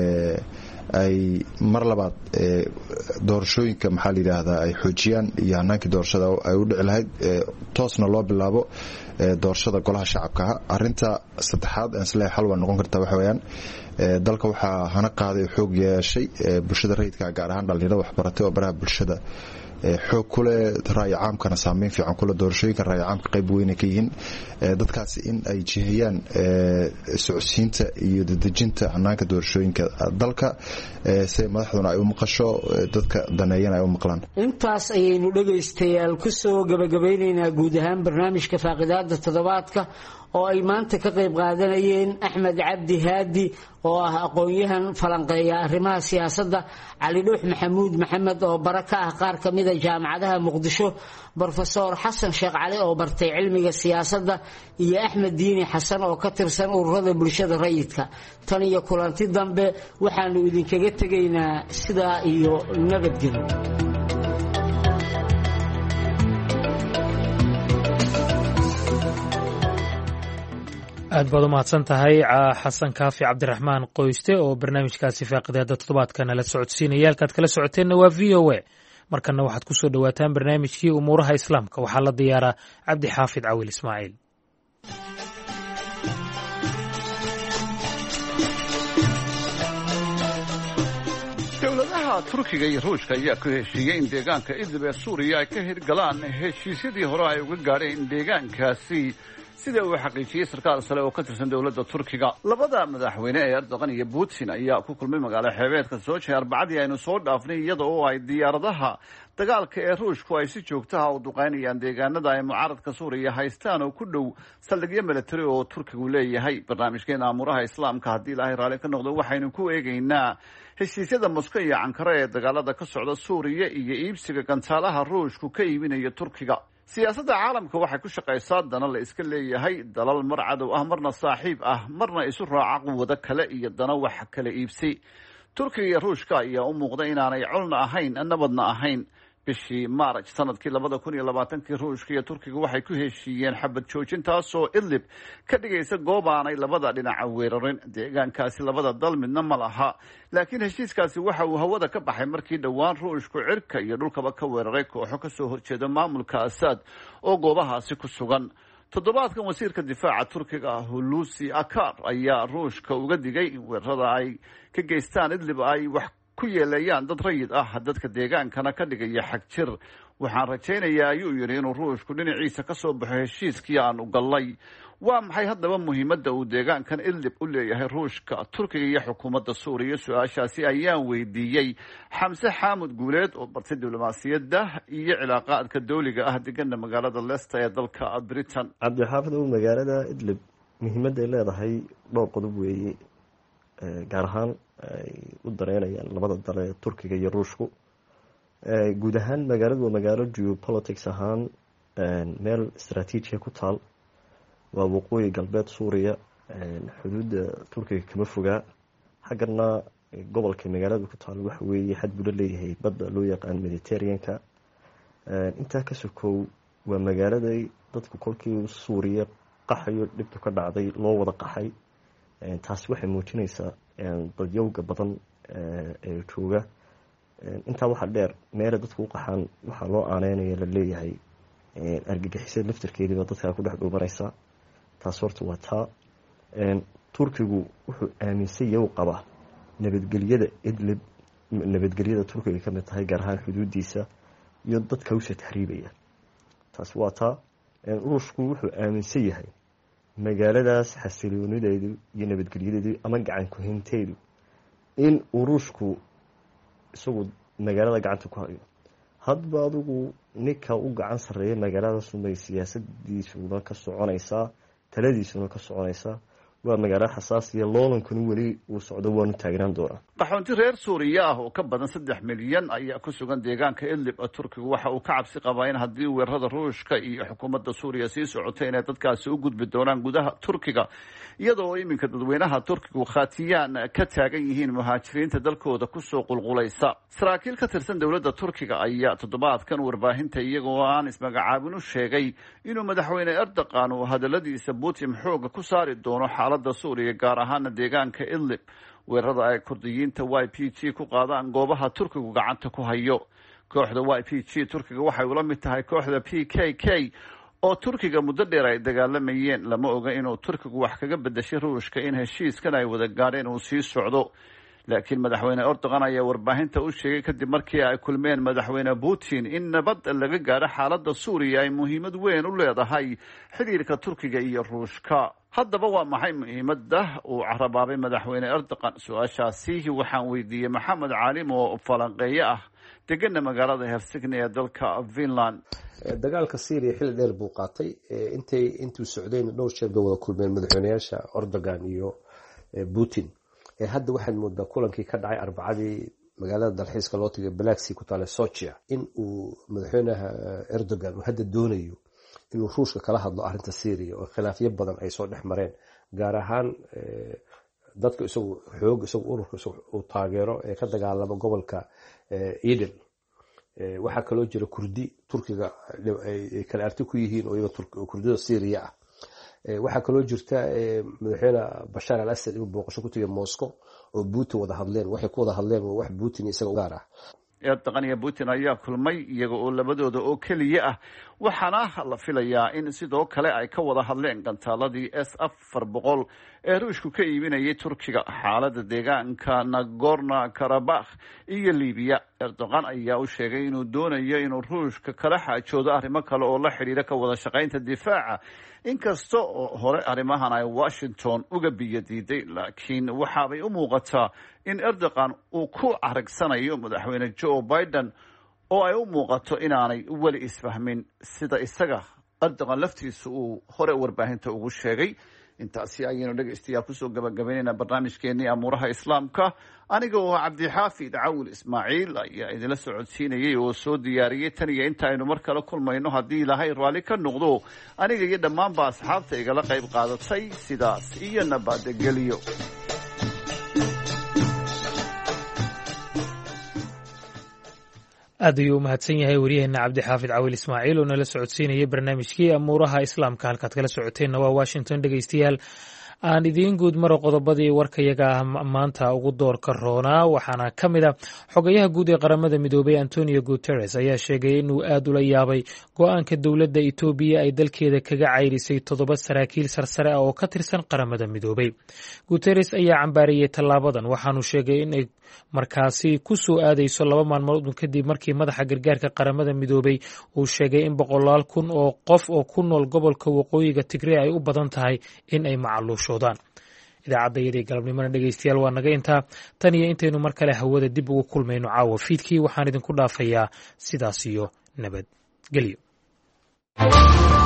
ay mar labaad doorashooyinka maxaa la yiraahdaa ay xoojiyaan iyo hanaankii doorashada ay u dhici lahayd toosna loo bilaabo doorashada golaha shacabka. arinta saddexaad ee isla xal waa noqon kartaa waxa weeyaan dalka waxaa hana qaaday xoog yeeshay bulshada rayidka gaar ahaan dhalinyarada waxbaratay oo baraha bulshada xoog kule raay caamkana saameyn fiican kule doorashooyinka raay caamka qayb weyn ka yihiin dadkaasi in ay jihayaan socodsiinta iyo dadejinta hanaanka doorashooyinka dalka si madaxduna ay u maqasho dadka daneeyana ay u maqlaan. intaas ayaynu dhageystayaal ku soo gabagabaynaynaa guud ahaan barnaamijka faaqidaada toddobaadka oo ay maanta ka qayb qaadanayeen Axmed Cabdi Haadi oo ah aqoon-yahan falanqeeya arrimaha siyaasadda, Cali Dhuux Maxamuud Maxamed oo baraka ah qaar ka mid ah jaamacadaha Muqdisho, Professor Xasan Sheekh Cali oo bartay cilmiga siyaasadda iyo Axmed Diini Xasan oo ka tirsan ururada bulshada rayidka. tan iyo kulanti dambe waxaanu idinkaga tegaynaa sidaa iyo nabadgelyo. aad baad u mahadsan tahay xasan kaafi cabdiraxmaan qoyste oo barnaamijkaasi faaqidaada toddobaadka nala socodsiinaya. halkaad kala socoteenna waa v o a. markanna waxaad ku soo dhowaataan barnaamijkii umuuraha islaamka waxaa la diyaaraa cabdi xaafid cawil ismaaciil. dowladaha turkiga iyo ruushka ayaa ku heshiiyey in deegaanka idlib ee suuriya ay ka hirgalaan heshiisyadii hore ay uga gaadheen deegaankaasi sida uu xaqiijiyey sarkaal sare oo ka tirsan dowladda turkiga. labada madaxweyne ee Erdogan iyo Putin ayaa ku kulmay magaalo xeebeedka Sochi Arbacadii aynu soo dhaafnay iyada oo ay diyaaradaha dagaalka ee ruushku ay si joogto ah u duqeynayaan deegaanada ay mucaaradka Suuriya haystaan oo ku dhow saldhigyo militari oo Turkigu leeyahay. barnaamijkeena amuuraha islaamka haddii Ilaahay raali ka noqdo waxaynu ku eegaynaa heshiisyada Moskow iyo Ankara ee dagaalada ka socda Suuriya iyo iibsiga gantaalaha ruushku ka iibinayo Turkiga. siyaasadda caalamka waxay ku shaqaysaa dana la iska leeyahay, dalal mar cadow ah marna saaxiib ah marna isu raaca quwado kale iyo dana wax kala iibsi. turkiga iyo ruushka ayaa u muuqda inaanay colna ahayn nabadna ahayn. bishii maaraj sanadkii 2020 ruushka iyo turkiga waxay ku heshiiyeen xabad joojin taasoo idlib ka dhigaysa goob aanay labada dhinaca weerarin. deegaankaasi labada dal midna ma laha, laakiin heshiiskaasi waxa uu hawada ka baxay markii dhowaan ruushku cirka iyo dhulkaba ka weeraray kooxo kasoo horjeeda maamulka Assad oo goobahaasi ku sugan. toddobaadkan wasiirka difaaca turkiga Hulusi Akar ayaa ruushka uga digay in weerarada ay ka geystaan idlib ay wax ku yeelayaan dad rayid ah, dadka deegaankana ka dhigaya xag jir. waxaan rajaynayaa ayuu yidhi inuu ruushku dhinaciisa ka soo baxo heshiiskii aan u gallay. waa maxay haddaba muhiimadda uu deegaankan idlib u leeyahay ruushka, turkiga iyo xukuumadda suuriya? su-aashaasi ayaan weydiiyey xamse xaamud guuleed oo bartay diblomaasiyadda iyo cilaaqaadka dawliga ah degana magaalada Leicester ee dalka Britain. cabdixaafid oo magaalada idlib muhiimadda ay leedahay dhowr qodob weeye, gaar ahaan ay u dareynayaan labada dal ee turkiga iyo ruushku. guud ahaan magaaladu waa magaalo geopolitics ahaan meel istaraatiijiya ku taal. waa waqooyi galbeed suuriya, xuduudda turkiga kama fogaa. xaggana gobolka magaaladu ku taal waxa weeye xad buu la leeyahay badda loo yaqaan Mediterranean-ka. intaa ka sokow waa magaaladay dadku kolkii suuriya qaxayo dhibtu ka dhacday loo wada qaxay. taasi waxay muujinaysaa dadyowga badan ee jooga. intaa waxaa dheer meela dadku u qaxaan waxaa loo aaneynaya la leeyahay argagixisada laftarkeediiba dadkaa ku dhex dhuumanaysa. taas horta waa taa. turkigu wuxuu aaminsan yahay u qabaa nabadgelyada idlib, nabadgelyada turkiga ka mid tahay gaar ahaan xuduudiisa iyo dadka usoo taxriibaya. taas waa taa. ruushku wuxuu aaminsan yahay magaaladaas xasiloonideedu iyo nabadgelyadeedu ama gacan ku-hinteedu in uu ruushku isagu magaalada gacanta ku hayo. hadba adigu ninka u gacan sarreeya magaaladaasubay siyaasadiisuna ka soconaysaa, taladiisuna ka soconaysaa. waa magaalo xasaasiya, loolankuna weli uu socdo, waanu taagnaan doonaa. qaxoonti reer suuriya ah oo ka badan 3 milyan ayaa ku sugan deegaanka idlib. turkigu waxa uu ka cabsi qabaa in haddii weerarada ruushka iyo xukuumadda suuriya sii socotay inay dadkaasi u gudbi doonaan gudaha turkiga, iyadoo iminka dadweynaha turkigu khaatiyaan ka taagan yihiin muhaajiriinta dalkooda kusoo qulqulaysa. saraakiil ka tirsan dowladda turkiga ayaa toddobaadkan warbaahinta iyagoo aan ismagacaabin u sheegay inuu madaxweyne Erdogan uu hadaladiisa Putin xooga ku saari doono xaaladda suuriya, gaar ahaana deegaanka idlib. weerarada ay kurdiyiinta YPG ku qaadaan goobaha turkigu gacanta ku hayo. kooxda YPG turkiga waxay ula mid tahay kooxda PKK oo turkiga muddo dheer ay dagaalamayeen. lama oga inuu turkigu wax kaga bedeshay ruushka in heshiiskan ay wada gaadheen uu sii socdo, laakiin madaxweyne Erdogan ayaa warbaahinta u sheegay kadib markii ay kulmeen madaxweyne Putin in nabad laga gaadho xaaladda suuriya ay muhiimad weyn u leedahay xiriirka turkiga iyo ruushka. haddaba waa maxay muhiimadda uu carabaabay madaxweyne Erdogan? su-aashaasi waxaan weydiiyey maxamed caalim oo falanqeeye ah degana magaalada Helsinki ee dalka Finland. dagaalka Syria xilli dheer buu qaatay. intuu socdeen dhowr jeer bay wada kulmeen madaxweynayaasha Erdogan iyo Putin. hadda waxaad moodaa kulankii ka dhacay Arbacadii magaalada dalxiiska loo tagay Black Sea ku taala Sochi in uu madaxweynaha Erdogan uu hadda doonayo inuu ruushka kala hadlo arrinta Syria oo khilaafyo badan ay soo dhex mareen, gaar ahaan dadka isagu ururka uu taageero ee ka dagaalama gobolka Idlib. waxaa kaloo jira kurdi turkiga ay kala arti ku yihiin oo iyaga kurdida Syria ah. waxaa kaloo jirta madaxweyne Bashar al-Assad inuu booqasho ku tagay Moscow oo Putin wada hadleen. waxay ku wada hadleen wax Putin isaga gaar ah. Erdogan iyo Putin ayaa kulmay iyaga oo labadooda oo keliya ah, waxaana la filayaa in sidoo kale ay ka wada hadleen gantaaladii S-400 ee ruushku ka iibinayay turkiga, xaalada deegaanka Nagorno-Karabakh iyo Liibiya. Erdogan ayaa u sheegay inuu doonayo inuu ruushka kala xaajoodo arrimo kale oo la xidhiidha ka wada shaqaynta difaaca, inkasta oo hore arrimahan ay Washington uga biyo diiday. laakiin waxaabay u muuqataa in Erdogan uu ku caragsanayo madaxweyne Joe Biden oo ay u muuqato inaanay weli isfahmin, sida isaga Erdogan laftiisa uu hore warbaahinta ugu sheegay. intaasi ayaynu dhegaystayaal kusoo gabagabaynaynaa barnaamijkeenii amuuraha islaamka. aniga oo cabdixaafid cawil ismaaciil ayaa idinla socodsiinayay oo soo diyaariyey. tan iyo inta aynu mar kale kulmayno, haddii ilaahay raalli ka noqdo, aniga iyo dhammaanba asxaabta igala qayb qaadatay sidaas iyo nabadgelyo. aad ayuu u mahadsan yahay waryaheena cabdixaafid cawil ismaaciil oo nala socodsiinayay barnaamijkii amuuraha islaamka halkaad kala socoteenna waa washington dhegeystayaal aan idiin guud maro qodobadii warkayaga ah maanta ugu doorka roonaa waxaana ka mid a xogayaha guud ee qaramada midoobay antonio guteres ayaa sheegay inuu aad ula yaabay go-aanka dowladda etoobiya ay dalkeeda kaga cayrisay 7 saraakiil sarsare ah oo ka tirsan qaramada midoobay. guteres ayaa cambaariyey tallaabadan waxaanu sheegay inay markaasi ku soo aadayso 2 maalmood kadib markii madaxa gargaarka qaramada midoobay uu sheegay in 100,000 oo qof oo ku nool gobolka waqooyiga Tigray ay u badan tahay in ay macluushoodaan. idaacadayadii galabnimona dhegeystayaal waa naga intaa tan iyo intaynu mar kale hawada dib ugu kulmayno caawa fiidkii waxaan idinku dhaafayaa sidaas iyo nabadgelyo.